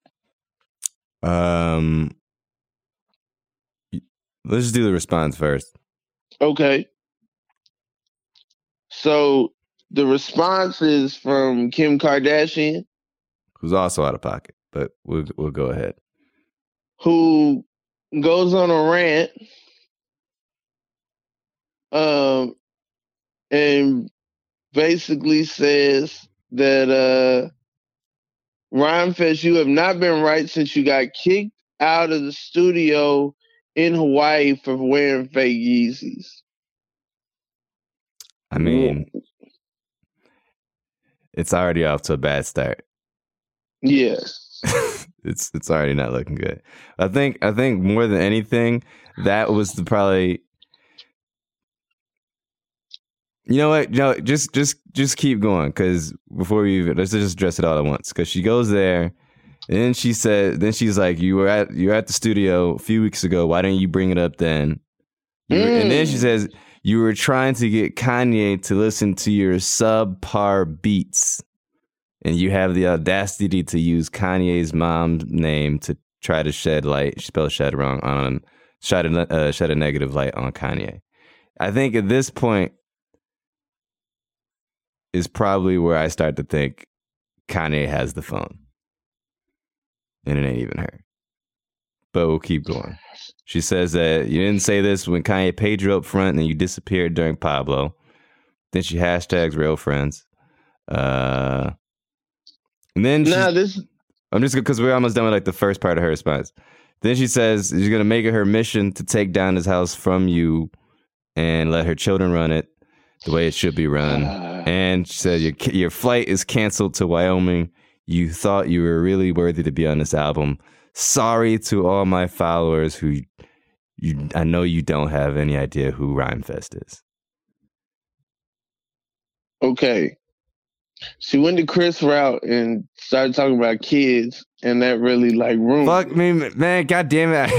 Um, let's do the response first. Okay. So the response is from Kim Kardashian, Who's also out of pocket, but we'll we'll go ahead. who goes on a rant, um, and basically says that uh, Rhymefest, you have not been right since you got kicked out of the studio in Hawaii for wearing fake Yeezys. I mean, it's already off to a bad start. Yeah. it's it's already not looking good. I think I think more than anything, that was the probably. You know what? You know, just just just keep going, because before we even let's just address it all at once. Because she goes there, and then she said, then she's like, "You were at you were at the studio a few weeks ago. Why didn't you bring it up then?" You were- Mm. And then she says, "You were trying to get Kanye to listen to your subpar beats, and you have the audacity to use Kanye's mom's name to try to shed light." She spelled "shed" wrong on shed a uh, shed a negative light on Kanye. I think at this point is probably where I start to think Kanye has the phone. And it ain't even her. But we'll keep going. She says that you didn't say this when Kanye paid you up front and you disappeared during Pablo. Then she hashtags real friends. Uh, and then she's- Now this I'm just because we're almost done with like the first part of her response. Then she says she's going to make it her mission to take down this house from you and let her children run it the way it should be run. And she said your your flight is canceled to Wyoming. You thought you were really worthy to be on this album. Sorry to all my followers who you I know you don't have any idea who Rhymefest is. Okay. She went to Chris route and started talking about kids, and that really like ruined. Fuck me, man! God damn it!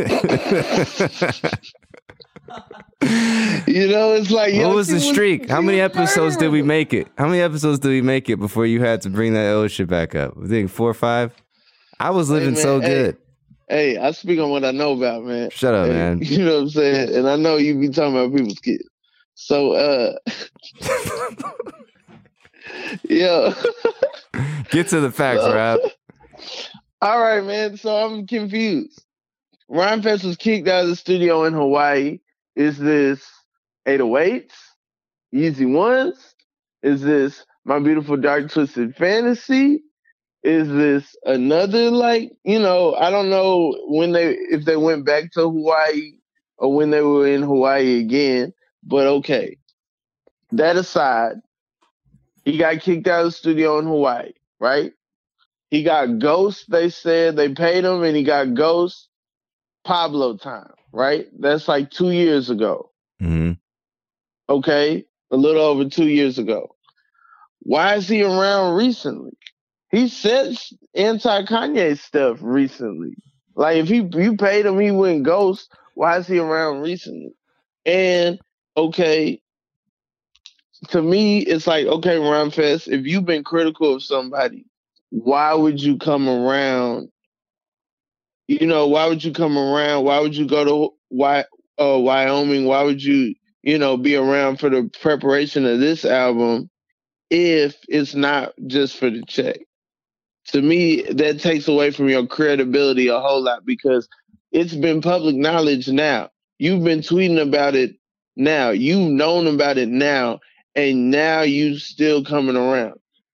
You know, it's like what yo, was the streak? Was, How many was episodes did we murdering. make it? How many episodes did we make it before you had to bring that old shit back up? I think four or five. I was living Hey, man, so hey, good. Hey, I speak on what I know about, man. Shut up, Hey, man. You know what I'm saying? And I know you be talking about people's kids. So, uh, yo. Get to the facts, So- Rob. All right, man. So I'm confused. Rhymefest was kicked out of the studio in Hawaii. Is this eight oh eights? Easy Ones? Is this My Beautiful Dark Twisted Fantasy? Is this another, like, you know, I don't know when they, if they went back to Hawaii or when they were in Hawaii again, but okay. That aside, he got kicked out of the studio in Hawaii, right? He got Ghost, they said. They paid him and he got Ghost Pablo time, right? That's like two years ago. Mm-hmm. Okay? A little over two years ago. Why is he around recently? He said anti-Kanye stuff recently. Like, if he you paid him, he went Ghost. Why is he around recently? And, okay, to me, it's like, okay, Rhymefest, if you've been critical of somebody, why would you come around? You know, why would you come around? Why would you go to why, uh, Wyoming? Why would you, you know, be around for the preparation of this album if it's not just for the check? To me, that takes away from your credibility a whole lot because it's been public knowledge now. You've been tweeting about it now. You've known about it now, and now you still coming around.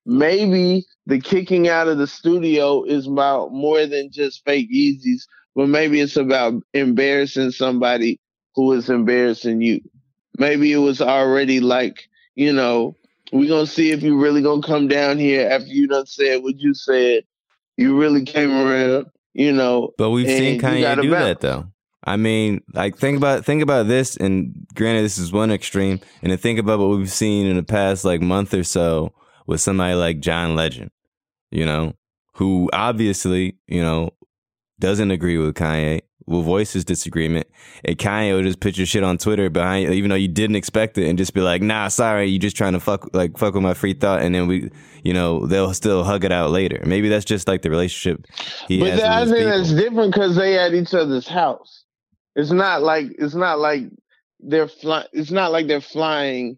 Maybe the kicking out of the studio is about more than just fake Yeezys, but maybe it's about embarrassing somebody who is embarrassing you. Maybe it was already like, you know, we're going to see if you really going to come down here after you done said what you said. You really came around, you know. But we've and seen you Kanye gotta do bounce. that, though. I mean, like, think about think about this, and granted, this is one extreme, and then think about what we've seen in the past, like, month or so with somebody like John Legend, you know, who obviously, you know, doesn't agree with Kanye, will voice his disagreement, and Kanye will just put your shit on Twitter behind, even though you didn't expect it, and just be like, nah, sorry, you just trying to fuck, like, fuck with my free thought, and then we, you know, they'll still hug it out later. Maybe that's just like the relationship he But has that, I with his think people. that's different because they at each other's house. It's not like it's not like they're fly, It's not like they're flying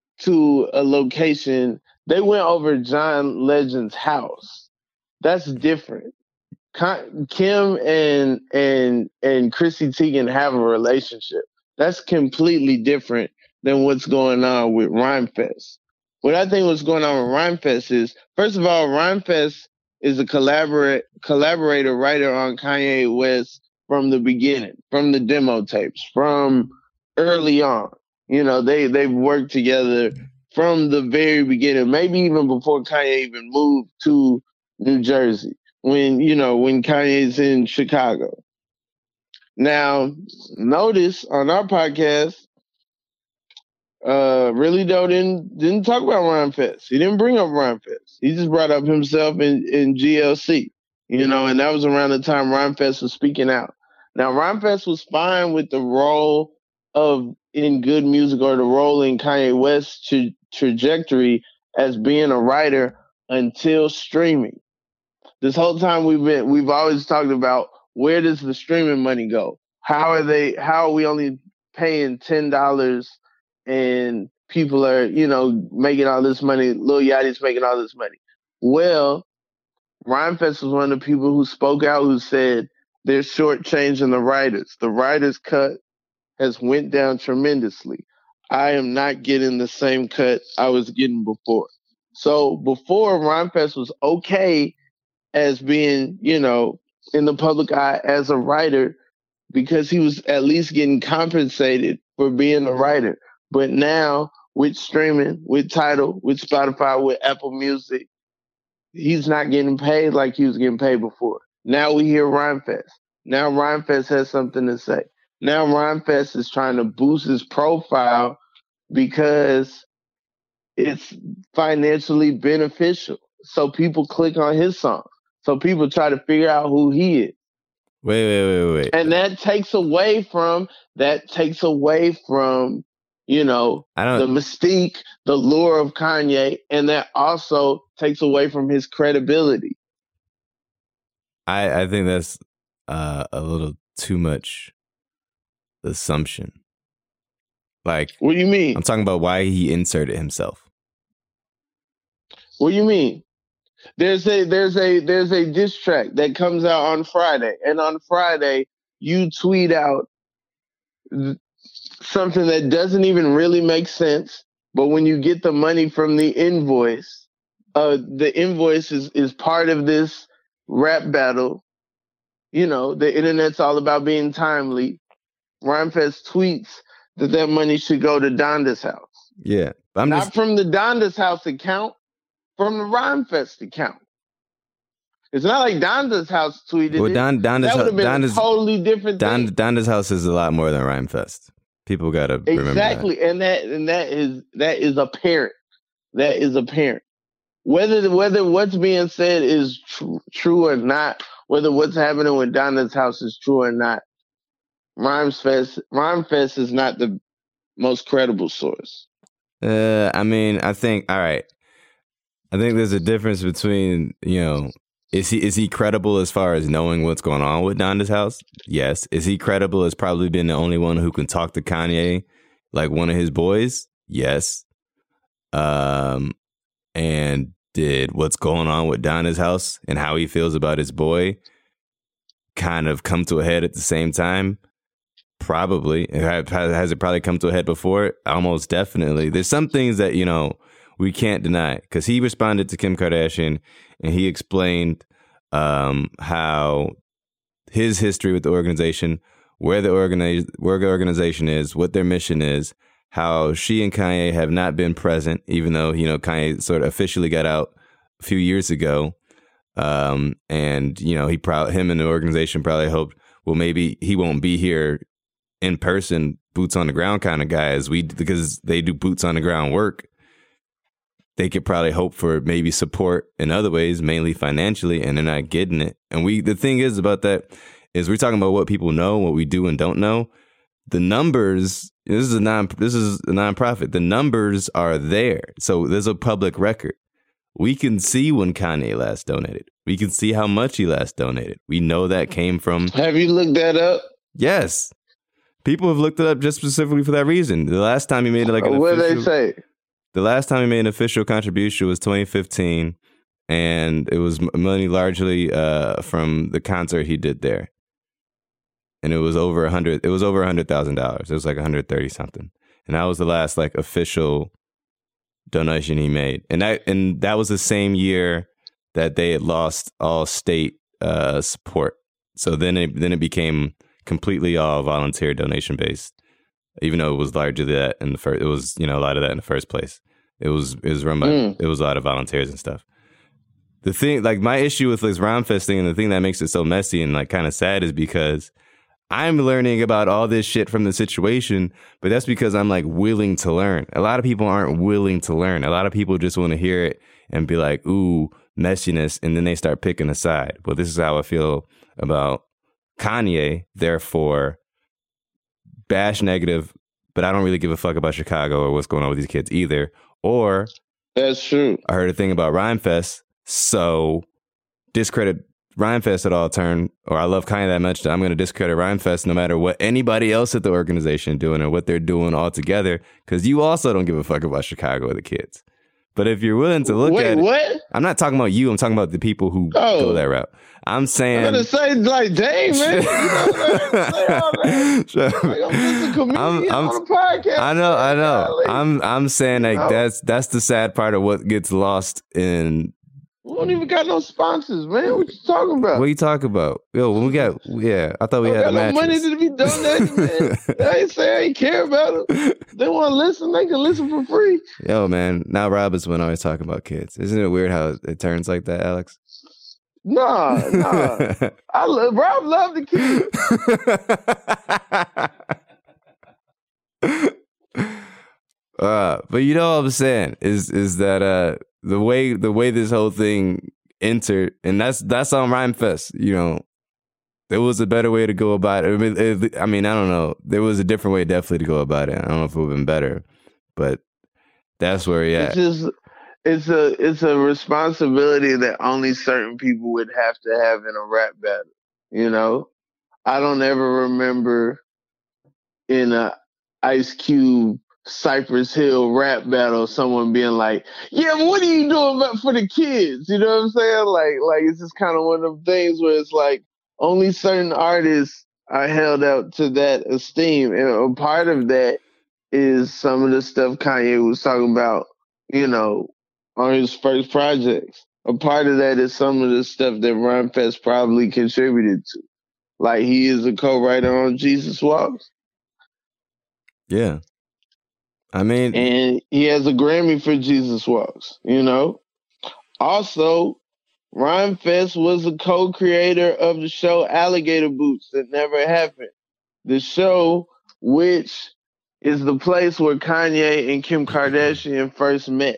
to a location. They went over John Legend's house. That's different. Con- Kim and and and Chrissy Teigen have a relationship. That's completely different than what's going on with Rhymefest. What I think what's going on with Rhymefest is, first of all, Rhymefest is a collaborate collaborator writer on Kanye West from the beginning, from the demo tapes, from early on. You know, they they've worked together from the very beginning, maybe even before Kanye even moved to New Jersey. When, you know, when Kanye's in Chicago. Now, notice on our podcast, uh, really though didn't didn't talk about Rhymefest. He didn't bring up Rhymefest. He just brought up himself in, in G L C, you know, and that was around the time Rhymefest was speaking out. Now, Rhymefest was fine with the role of in good music or the role in Kanye West's tra- trajectory as being a writer until streaming. This whole time we've been, we've always talked about where does the streaming money go? How are they, how are we only paying ten dollars and people are, you know, making all this money? Lil Yachty's making all this money. Well, Rhymefest was one of the people who spoke out, who said they're shortchanging the writers. The writers' cut has went down tremendously. I am not getting the same cut I was getting before. So before, Rhymefest was okay as being, you know, in the public eye as a writer because he was at least getting compensated for being a writer. But now with streaming, with Tidal, with Spotify, with Apple Music, he's not getting paid like he was getting paid before. Now we hear Rhymefest. Now Rhymefest has something to say. Now Rhymefest is trying to boost his profile because it's financially beneficial. So people click on his song. So people try to figure out who he is. Wait, wait, wait, wait. And that takes away from that takes away from, you know, I don't, the mystique, the lure of Kanye, and that also takes away from his credibility. I, I think that's uh, a little too much assumption. Like, what do you mean? I'm talking about why he inserted himself. What do you mean? There's a there's a there's a diss track that comes out on Friday, and on Friday you tweet out th- something that doesn't even really make sense. But when you get the money from the invoice, uh, the invoice is is part of this rap battle. You know, the internet's all about being timely. Rhymefest tweets that that money should go to Donda's house. Yeah, I'm not just... from the Donda's house account. From the Rhymefest account. It's not like Donda's house tweeted well, Don, Donda's, it. That would have been Donda's, a totally different Don, thing. Donda's house is a lot more than Rhymefest. People gotta remember exactly, that. and that and that is that is apparent. That is apparent. Whether whether what's being said is tr- true or not, whether what's happening with Donda's house is true or not, Rhymefest Rhymefest is not the most credible source. Uh, I mean, I think all right. I think there's a difference between, you know, is he is he credible as far as knowing what's going on with Donda's house? Yes. Is he credible as probably being the only one who can talk to Kanye like one of his boys? Yes. Um, and did what's going on with Donda's house and how he feels about his boy kind of come to a head at the same time? Probably. Has it probably come to a head before? Almost definitely. There's some things that, you know, we can't deny, because he responded to Kim Kardashian and he explained um, how his history with the organization, where the organize, where the organization is, what their mission is, how she and Kanye have not been present, even though, you know, Kanye sort of officially got out a few years ago. Um, and, you know, he probably, him and the organization probably hoped, well, maybe he won't be here in person, boots on the ground kind of guy, as we, because they do boots on the ground work. They could probably hope for maybe support in other ways, mainly financially, and they're not getting it. And we, the thing is about that is we're talking about what people know, what we do and don't know. The numbers, this is a non, this is a nonprofit. The numbers are there, so there's a public record. We can see when Kanye last donated. We can see how much he last donated. We know that came from. Have you looked that up? Yes, people have looked it up just specifically for that reason. The last time he made like an what official, did they say? The last time he made an official contribution was twenty fifteen, and it was money largely uh, from the concert he did there. And it was over a hundred. It was over a hundred thousand dollars. It was like a hundred thirty something, and that was the last like official donation he made. And that and that was the same year that they had lost all state uh, support. So then it then it became completely all volunteer donation based. Even though it was largely that in the first, it was, you know, a lot of that in the first place. It was it was run by mm. it was a lot of volunteers and stuff. The thing, like my issue with this Rhymefest thing, and the thing that makes it so messy and like kind of sad is because I'm learning about all this shit from the situation, but that's because I'm like willing to learn. A lot of people aren't willing to learn. A lot of people just want to hear it and be like, ooh, messiness, and then they start picking a side. Well, this is how I feel about Kanye, therefore bash negative, but I don't really give a fuck about Chicago or what's going on with these kids either. Or that's true. I heard a thing about Rhymefest, so discredit Rhymefest at all turn, or I love Kanye that much that I'm going to discredit Rhymefest no matter what anybody else at the organization doing or what they're doing all together, because you also don't give a fuck about Chicago or the kids. But if you're willing to look Wait, at what? it, I'm not talking about you. I'm talking about the people who oh. go that route. I'm saying. I'm gonna say like, dang man, you know, say all that. Like, I'm just a comedian I'm, I'm, on a podcast. I know, I know. Golly. I'm, I'm saying like you know? that's that's the sad part of what gets lost in We don't even got no sponsors, man. What you talking about? What you talking about? Yo, when we got, yeah, I thought we I had a got no money mattress. to be donated, man. I ain't say I ain't care about them. They want to listen, they can listen for free. Yo, man, now Rob is when always talking about kids. Isn't it weird how it turns like that, Alex? Nah, nah. I love Rob love the kids. uh, but you know what I'm saying is is that uh the way the way this whole thing entered, and that's that's on Rhymefest. You know, there was a better way to go about it. I mean, it, I mean, I don't know. There was a different way, definitely, to go about it. I don't know if it would have been better, but that's where he at. It's just it's a it's a responsibility that only certain people would have to have in a rap battle. You know, I don't ever remember in a Ice Cube Cypress Hill rap battle someone being like, yeah, but what are you doing about for the kids? You know what I'm saying? Like, like it's just kind of one of them things where it's like only certain artists are held out to that esteem. And a part of that is some of the stuff Kanye was talking about, you know, on his first projects. A part of that is some of the stuff that Rhymefest probably contributed to. Like he is a co-writer on Jesus Walks. Yeah. I mean, and he has a Grammy for Jesus Walks, you know. Also, Rhymefest was a co-creator of the show Alligator Boots That Never Happened. The show, which is the place where Kanye and Kim Kardashian first met.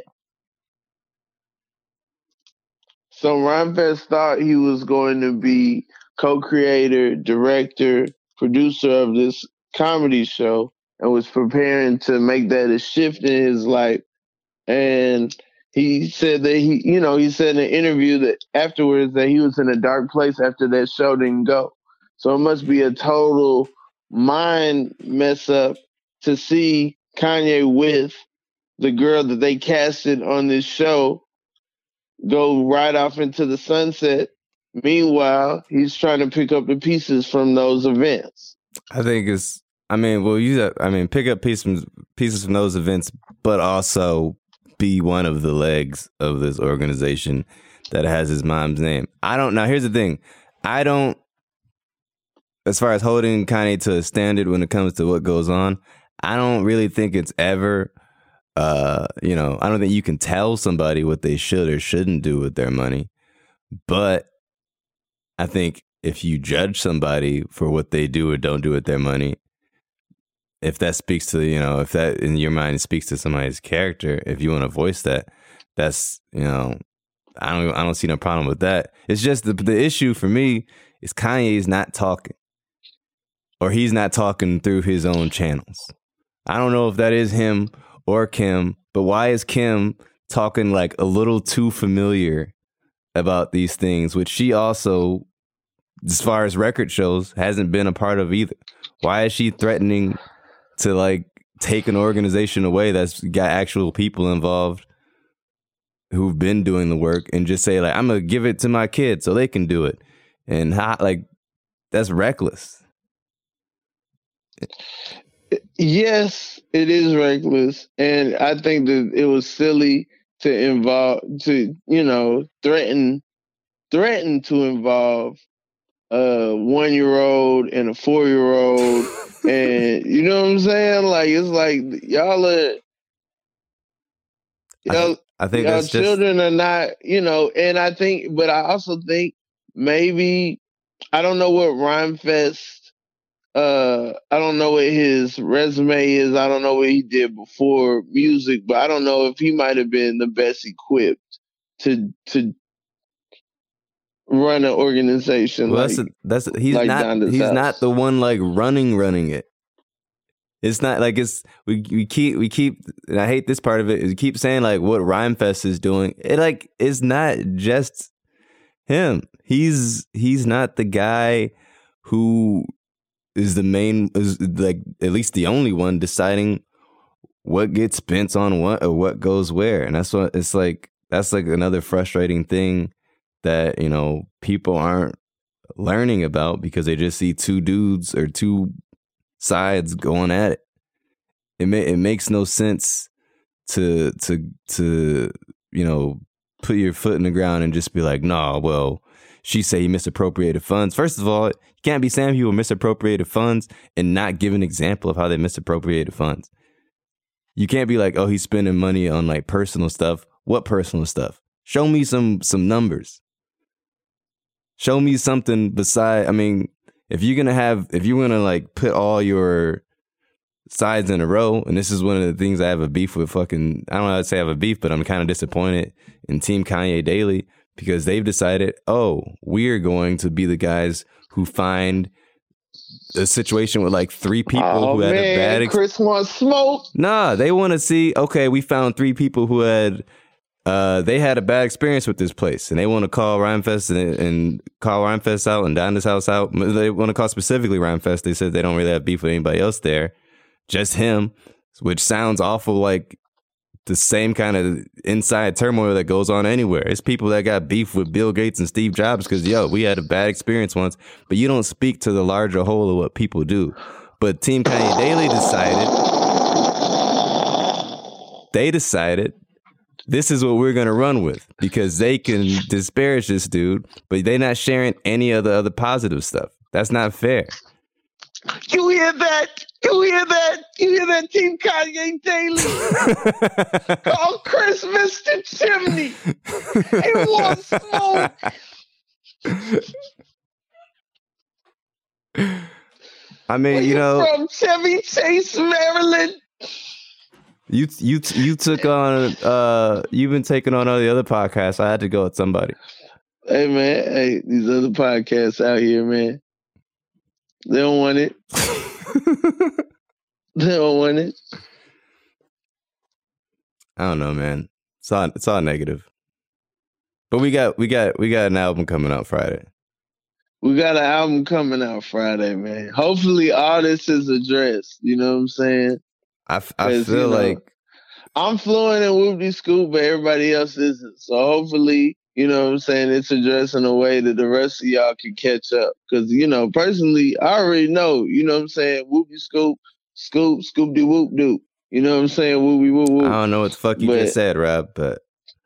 So Rhymefest thought he was going to be co-creator, director, producer of this comedy show, and was preparing to make that a shift in his life. And he said that he, you know, he said in an interview that afterwards that he was in a dark place after that show didn't go. So it must be a total mind mess up to see Kanye with the girl that they casted on this show go right off into the sunset. Meanwhile, he's trying to pick up the pieces from those events. I think it's, I mean, well, you, I mean, pick up pieces pieces from those events, but also be one of the legs of this organization that has his mom's name. I don't, now here's the thing. I don't, as far as holding Kanye to a standard when it comes to what goes on, I don't really think it's ever, uh, you know, I don't think you can tell somebody what they should or shouldn't do with their money. But I think if you judge somebody for what they do or don't do with their money, if that speaks to, you know, if that in your mind speaks to somebody's character, if you want to voice that, that's, you know, I don't, I don't see no problem with that. It's just the the issue for me is Kanye's not talking, or he's not talking through his own channels. I don't know if that is him or Kim, but why is Kim talking like a little too familiar about these things, which she also, as far as record shows, hasn't been a part of either? Why is she threatening to like take an organization away that's got actual people involved who've been doing the work and just say like, I'm gonna give it to my kids so they can do it? And how, like, that's reckless. Yes, it is reckless, and I think that it was silly to involve to you know threaten threaten to involve a one year old and a four year old. And you know what I'm saying? Like, it's like y'all are, y'all, I think y'all that's just, children are not, you know, and I think, but I also think maybe, I don't know what Rhymefest, uh, I don't know what his resume is. I don't know what he did before music, but I don't know if he might have been the best equipped to, to, run an organization. Well, like, that's a, that's a, he's like not he's House. not the one like running running it. It's not like it's we we keep we keep and I hate this part of it is we keep saying like what Rhymefest is doing. It like it's not just him. He's he's not the guy who is the main is like at least the only one deciding what gets spent on what or what goes where. And that's what it's like that's like another frustrating thing that, you know, people aren't learning about because they just see two dudes or two sides going at it. It ma- it makes no sense to to to you know put your foot in the ground and just be like, nah, well, she say he misappropriated funds. First of all, you can't be saying people misappropriated funds and not give an example of how they misappropriated funds. You can't be like, oh, he's spending money on like personal stuff. What personal stuff? Show me some some numbers. Show me something beside, I mean, if you're going to have, if you're going to like put all your sides in a row, and this is one of the things I have a beef with fucking, I don't know how to say I have a beef, but I'm kind of disappointed in Team Kanye Daily because they've decided, oh, we're going to be the guys who find a situation with like three people oh, who had man, a bad experience. Chris wants smoke. Nah, they want to see, okay, we found three people who had, uh, they had a bad experience with this place, and they want to call Rhymefest and, and call Rhymefest out and Donda's house out. They want to call specifically Rhymefest. They said they don't really have beef with anybody else there, just him, which sounds awful like the same kind of inside turmoil that goes on anywhere. It's people that got beef with Bill Gates and Steve Jobs because, yo, we had a bad experience once, but you don't speak to the larger whole of what people do. But Team Kanye Daily decided, they decided this is what we're going to run with because they can disparage this dude, but they're not sharing any of the other positive stuff. That's not fair. You hear that? You hear that? You hear that, Team Kanye Daily? Call Chris Mister Chimney. He wants smoke. I mean, Where you know, from Chevy Chase, Maryland. You you you took on uh you've been taking on all the other podcasts. I had to go with somebody. Hey man, hey, these other podcasts out here, man. They don't want it. They don't want it. I don't know, man. It's all it's all negative. But we got we got we got an album coming out Friday. We got an album coming out Friday, man. Hopefully all this is addressed. You know what I'm saying? I, I feel you know, like I'm fluent in whoop-de-scoop, but everybody else isn't. So hopefully, you know what I'm saying, it's addressed in a way that the rest of y'all can catch up. Because, you know, personally, I already know, you know what I'm saying, whoop-de-scoop, scoop, scoop-de-whoop-doop. You know what I'm saying, whoop-de-whoop-whoop. I don't know what the fuck you but just said, Rob, but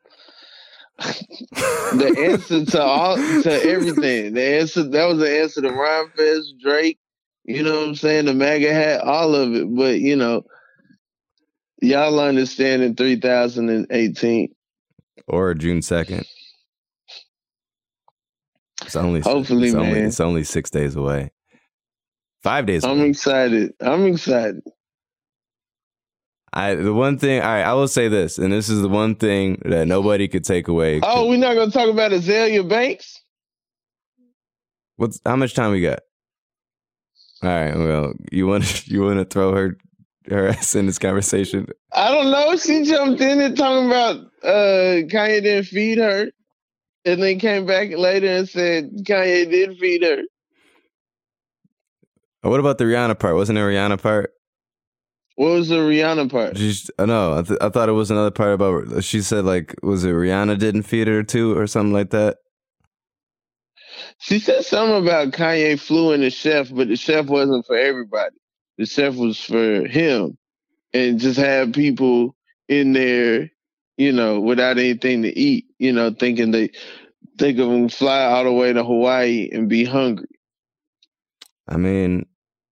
the answer to all to everything. The answer that was the answer to Rhymefest, Drake, you know what I'm saying, the MAGA hat, all of it. But, you know, y'all understand in three thousand eighteen. Or June second. It's only Hopefully, it's man. Only, it's only six days away. Five days I'm away. excited. I'm excited. I the one thing, all right, I will say this, and this is the one thing that nobody could take away. Oh, we're not gonna talk about Azalea Banks? What's how much time we got? All right, well, you want you want to throw her her ass in this conversation? I don't know. She jumped in and talking about uh, Kanye didn't feed her, and then came back later and said Kanye did feed her. What about the Rihanna part? Wasn't there a Rihanna part? What was the Rihanna part? She's, I know. I, th- I thought it was another part about. She said like, was it Rihanna didn't feed her too, or something like that? She said something about Kanye flew in the chef, but the chef wasn't for everybody. The chef was for him, and just had people in there, you know, without anything to eat, you know, thinking they think of them fly all the way to Hawaii and be hungry. I mean,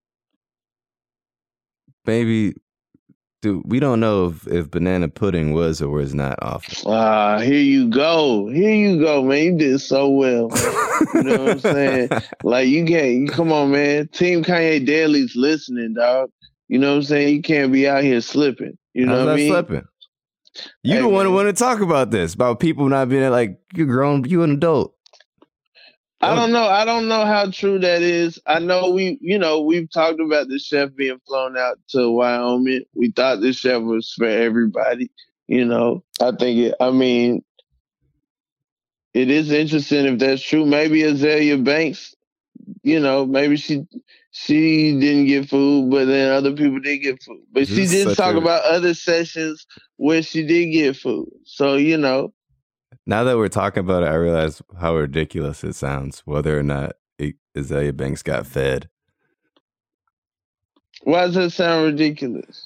maybe, dude, we don't know if, if banana pudding was or was not awful. Ah, uh, here you go. Here you go, man. You did so well. You know what I'm saying? Like, you can't, you, come on, man. Team Kanye Daily's listening, dog. You know what I'm saying? You can't be out here slipping. You know How's what I mean? Slipping? You Hey, the one who man. want to talk about this, about people not being like, you're grown, you an adult. I don't know. I don't know how true that is. I know we, you know, we've talked about the chef being flown out to Wyoming. We thought the chef was for everybody. You know, I think it, I mean, it is interesting if that's true. Maybe Azalea Banks, you know, maybe she she didn't get food, but then other people did get food. But she This is did such talk a- about other sessions where she did get food. So, you know, Now that we're talking about it, I realize how ridiculous it sounds, whether or not it, Azalea Banks got fed. why does that sound ridiculous?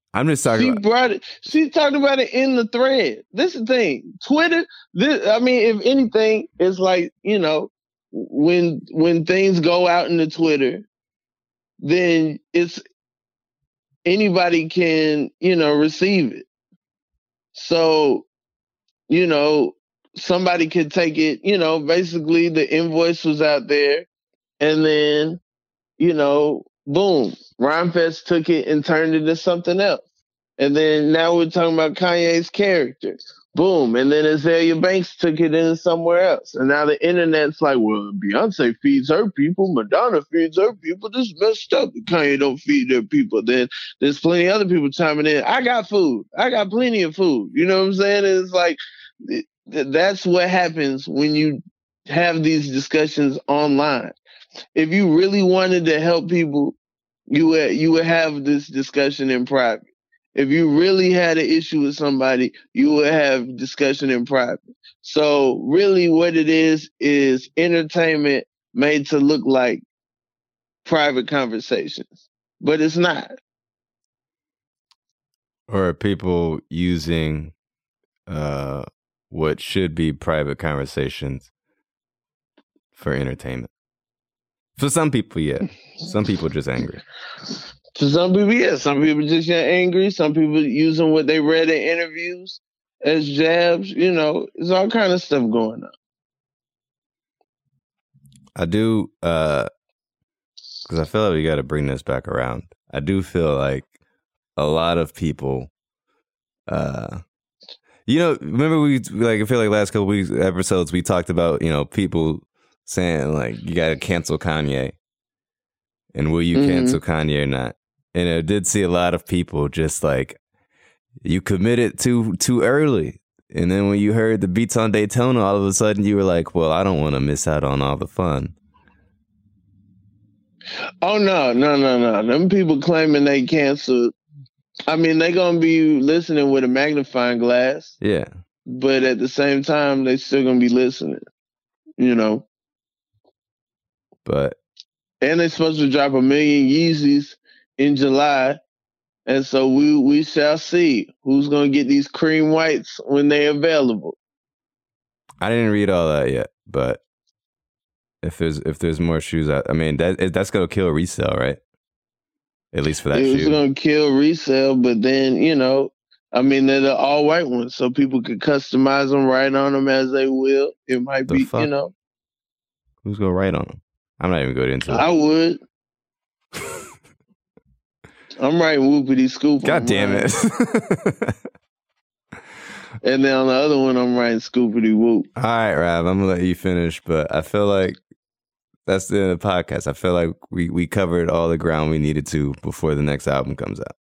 I'm just talking She about. brought it. She talked about it in the thread. This is the thing. Twitter. This, I mean, if anything, it's like, you know, when when things go out into Twitter, then it's anybody can, you know, receive it. So, you know, somebody could take it. You know, basically the invoice was out there, and then, you know, boom, Rhymefest took it and turned it into something else. And then now we're talking about Kanye's character. Boom. And then Azalea Banks took it in somewhere else. And now the internet's like, well, Beyonce feeds her people. Madonna feeds her people. This is messed up. Kanye don't feed their people. Then there's plenty of other people chiming in. I got food. I got plenty of food. You know what I'm saying? And it's like, that's what happens when you have these discussions online. If you really wanted to help people, you would, you would have this discussion in private. If you really had an issue with somebody, you would have discussion in private. So really what it is, is entertainment made to look like private conversations, but it's not. Or people using uh, what should be private conversations for entertainment. For some people, yeah. Some people just angry. For some people, yeah. Some people just get angry. Some people using what they read in interviews as jabs. You know, there's all kind of stuff going on. I do, uh, because I feel like we got to bring this back around. I do feel like a lot of people, uh, you know, remember we, like, I feel like last couple weeks, episodes, we talked about, you know, people saying, like, you got to cancel Kanye. And will you mm-hmm. cancel Kanye or not? And I did see a lot of people just like, you committed too too early. And then when you heard the beats on Daytona, all of a sudden you were like, well, I don't want to miss out on all the fun. Oh, no, no, no, no. Them people claiming they canceled. I mean, they going to be listening with a magnifying glass. Yeah. But at the same time, they still going to be listening, you know. But. And they're supposed to drop a million Yeezys in July. And so we we shall see who's going to get these cream whites when they're available. I didn't read all that yet, but if there's if there's more shoes out, I mean, that that's going to kill resale, right? At least for that it's shoe. It's going to kill resale, but then, you know, I mean, they're the all white ones, so people could customize them, write on them as they will. It might the be, fuck? you know. Who's going to write on them? I'm not even going into it. I would. I'm writing whoopity scoop. God damn it. And then on the other one, I'm writing scoopity whoop. All right, Rob, I'm going to let you finish, but I feel like that's the end of the podcast. I feel like we, we covered all the ground we needed to before the next album comes out.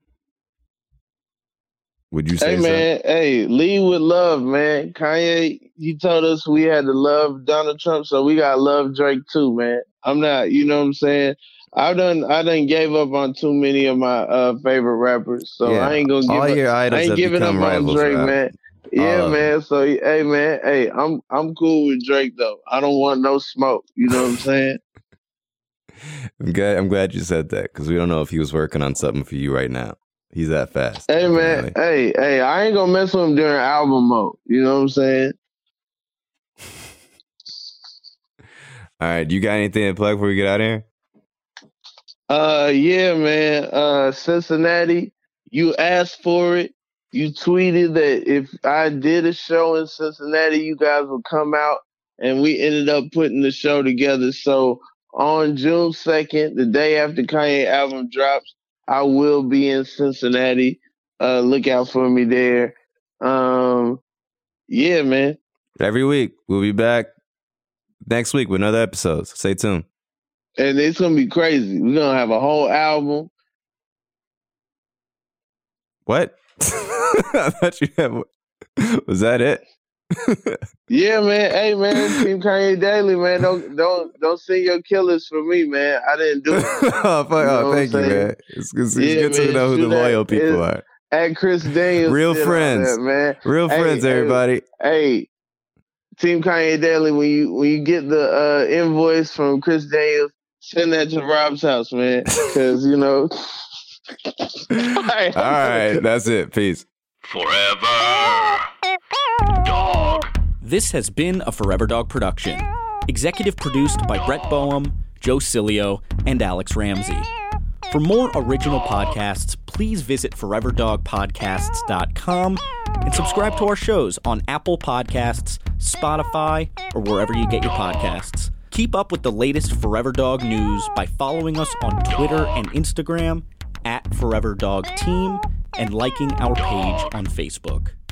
Would you say Hey, man, so? Hey, lead with love, man. Kanye, he told us we had to love Donald Trump, so we got to love Drake too, man. I'm not, you know what I'm saying? I done, I done gave up on too many of my uh, favorite rappers, so yeah. I ain't gonna give all up. Your idols I ain't have giving up rivals, on Drake, Rob. man. Yeah, all man. So, hey, man, hey, I'm, I'm cool with Drake though. I don't want no smoke. You know what I'm saying? I'm glad, I'm glad you said that because we don't know if he was working on something for you right now. He's that fast. Hey, man. Hey, hey, I ain't gonna mess with him during album mode. You know what I'm saying? All right. Do you got anything to plug before we get out of here? Uh, yeah, man. Uh, Cincinnati, you asked for it. You tweeted that if I did a show in Cincinnati, you guys would come out, and we ended up putting the show together. So on June second, the day after Kanye album drops, I will be in Cincinnati. Uh, look out for me there. Um, yeah, man. Every week. We'll be back next week with another episode. So stay tuned. And it's going to be crazy. We're going to have a whole album. What? I thought you had... Was that it? Yeah, man. Hey, man. Team Kanye Daily, man. Don't don't don't send your killers for me, man. I didn't do it. oh, fuck, you know oh thank you, man. It's, it's, it's yeah, good man, to know who the loyal that, people are. At Chris Daniels. Real friends. That, man. Real hey, friends, everybody. Hey, hey, Team Kanye Daily, when you when you get the uh, invoice from Chris Daniels, send that to Rob's house, man. Because, you know... All right. All right, that's it. Peace. Forever Dog. This has been a Forever Dog production. Executive produced by Brett Boehm, Joe Cilio, and Alex Ramsey. For more original podcasts, please visit forever dog podcasts dot com and subscribe to our shows on Apple Podcasts, Spotify, or wherever you get your podcasts. Keep up with the latest Forever Dog news by following us on Twitter and Instagram at Forever Dog Team and liking our page on Facebook.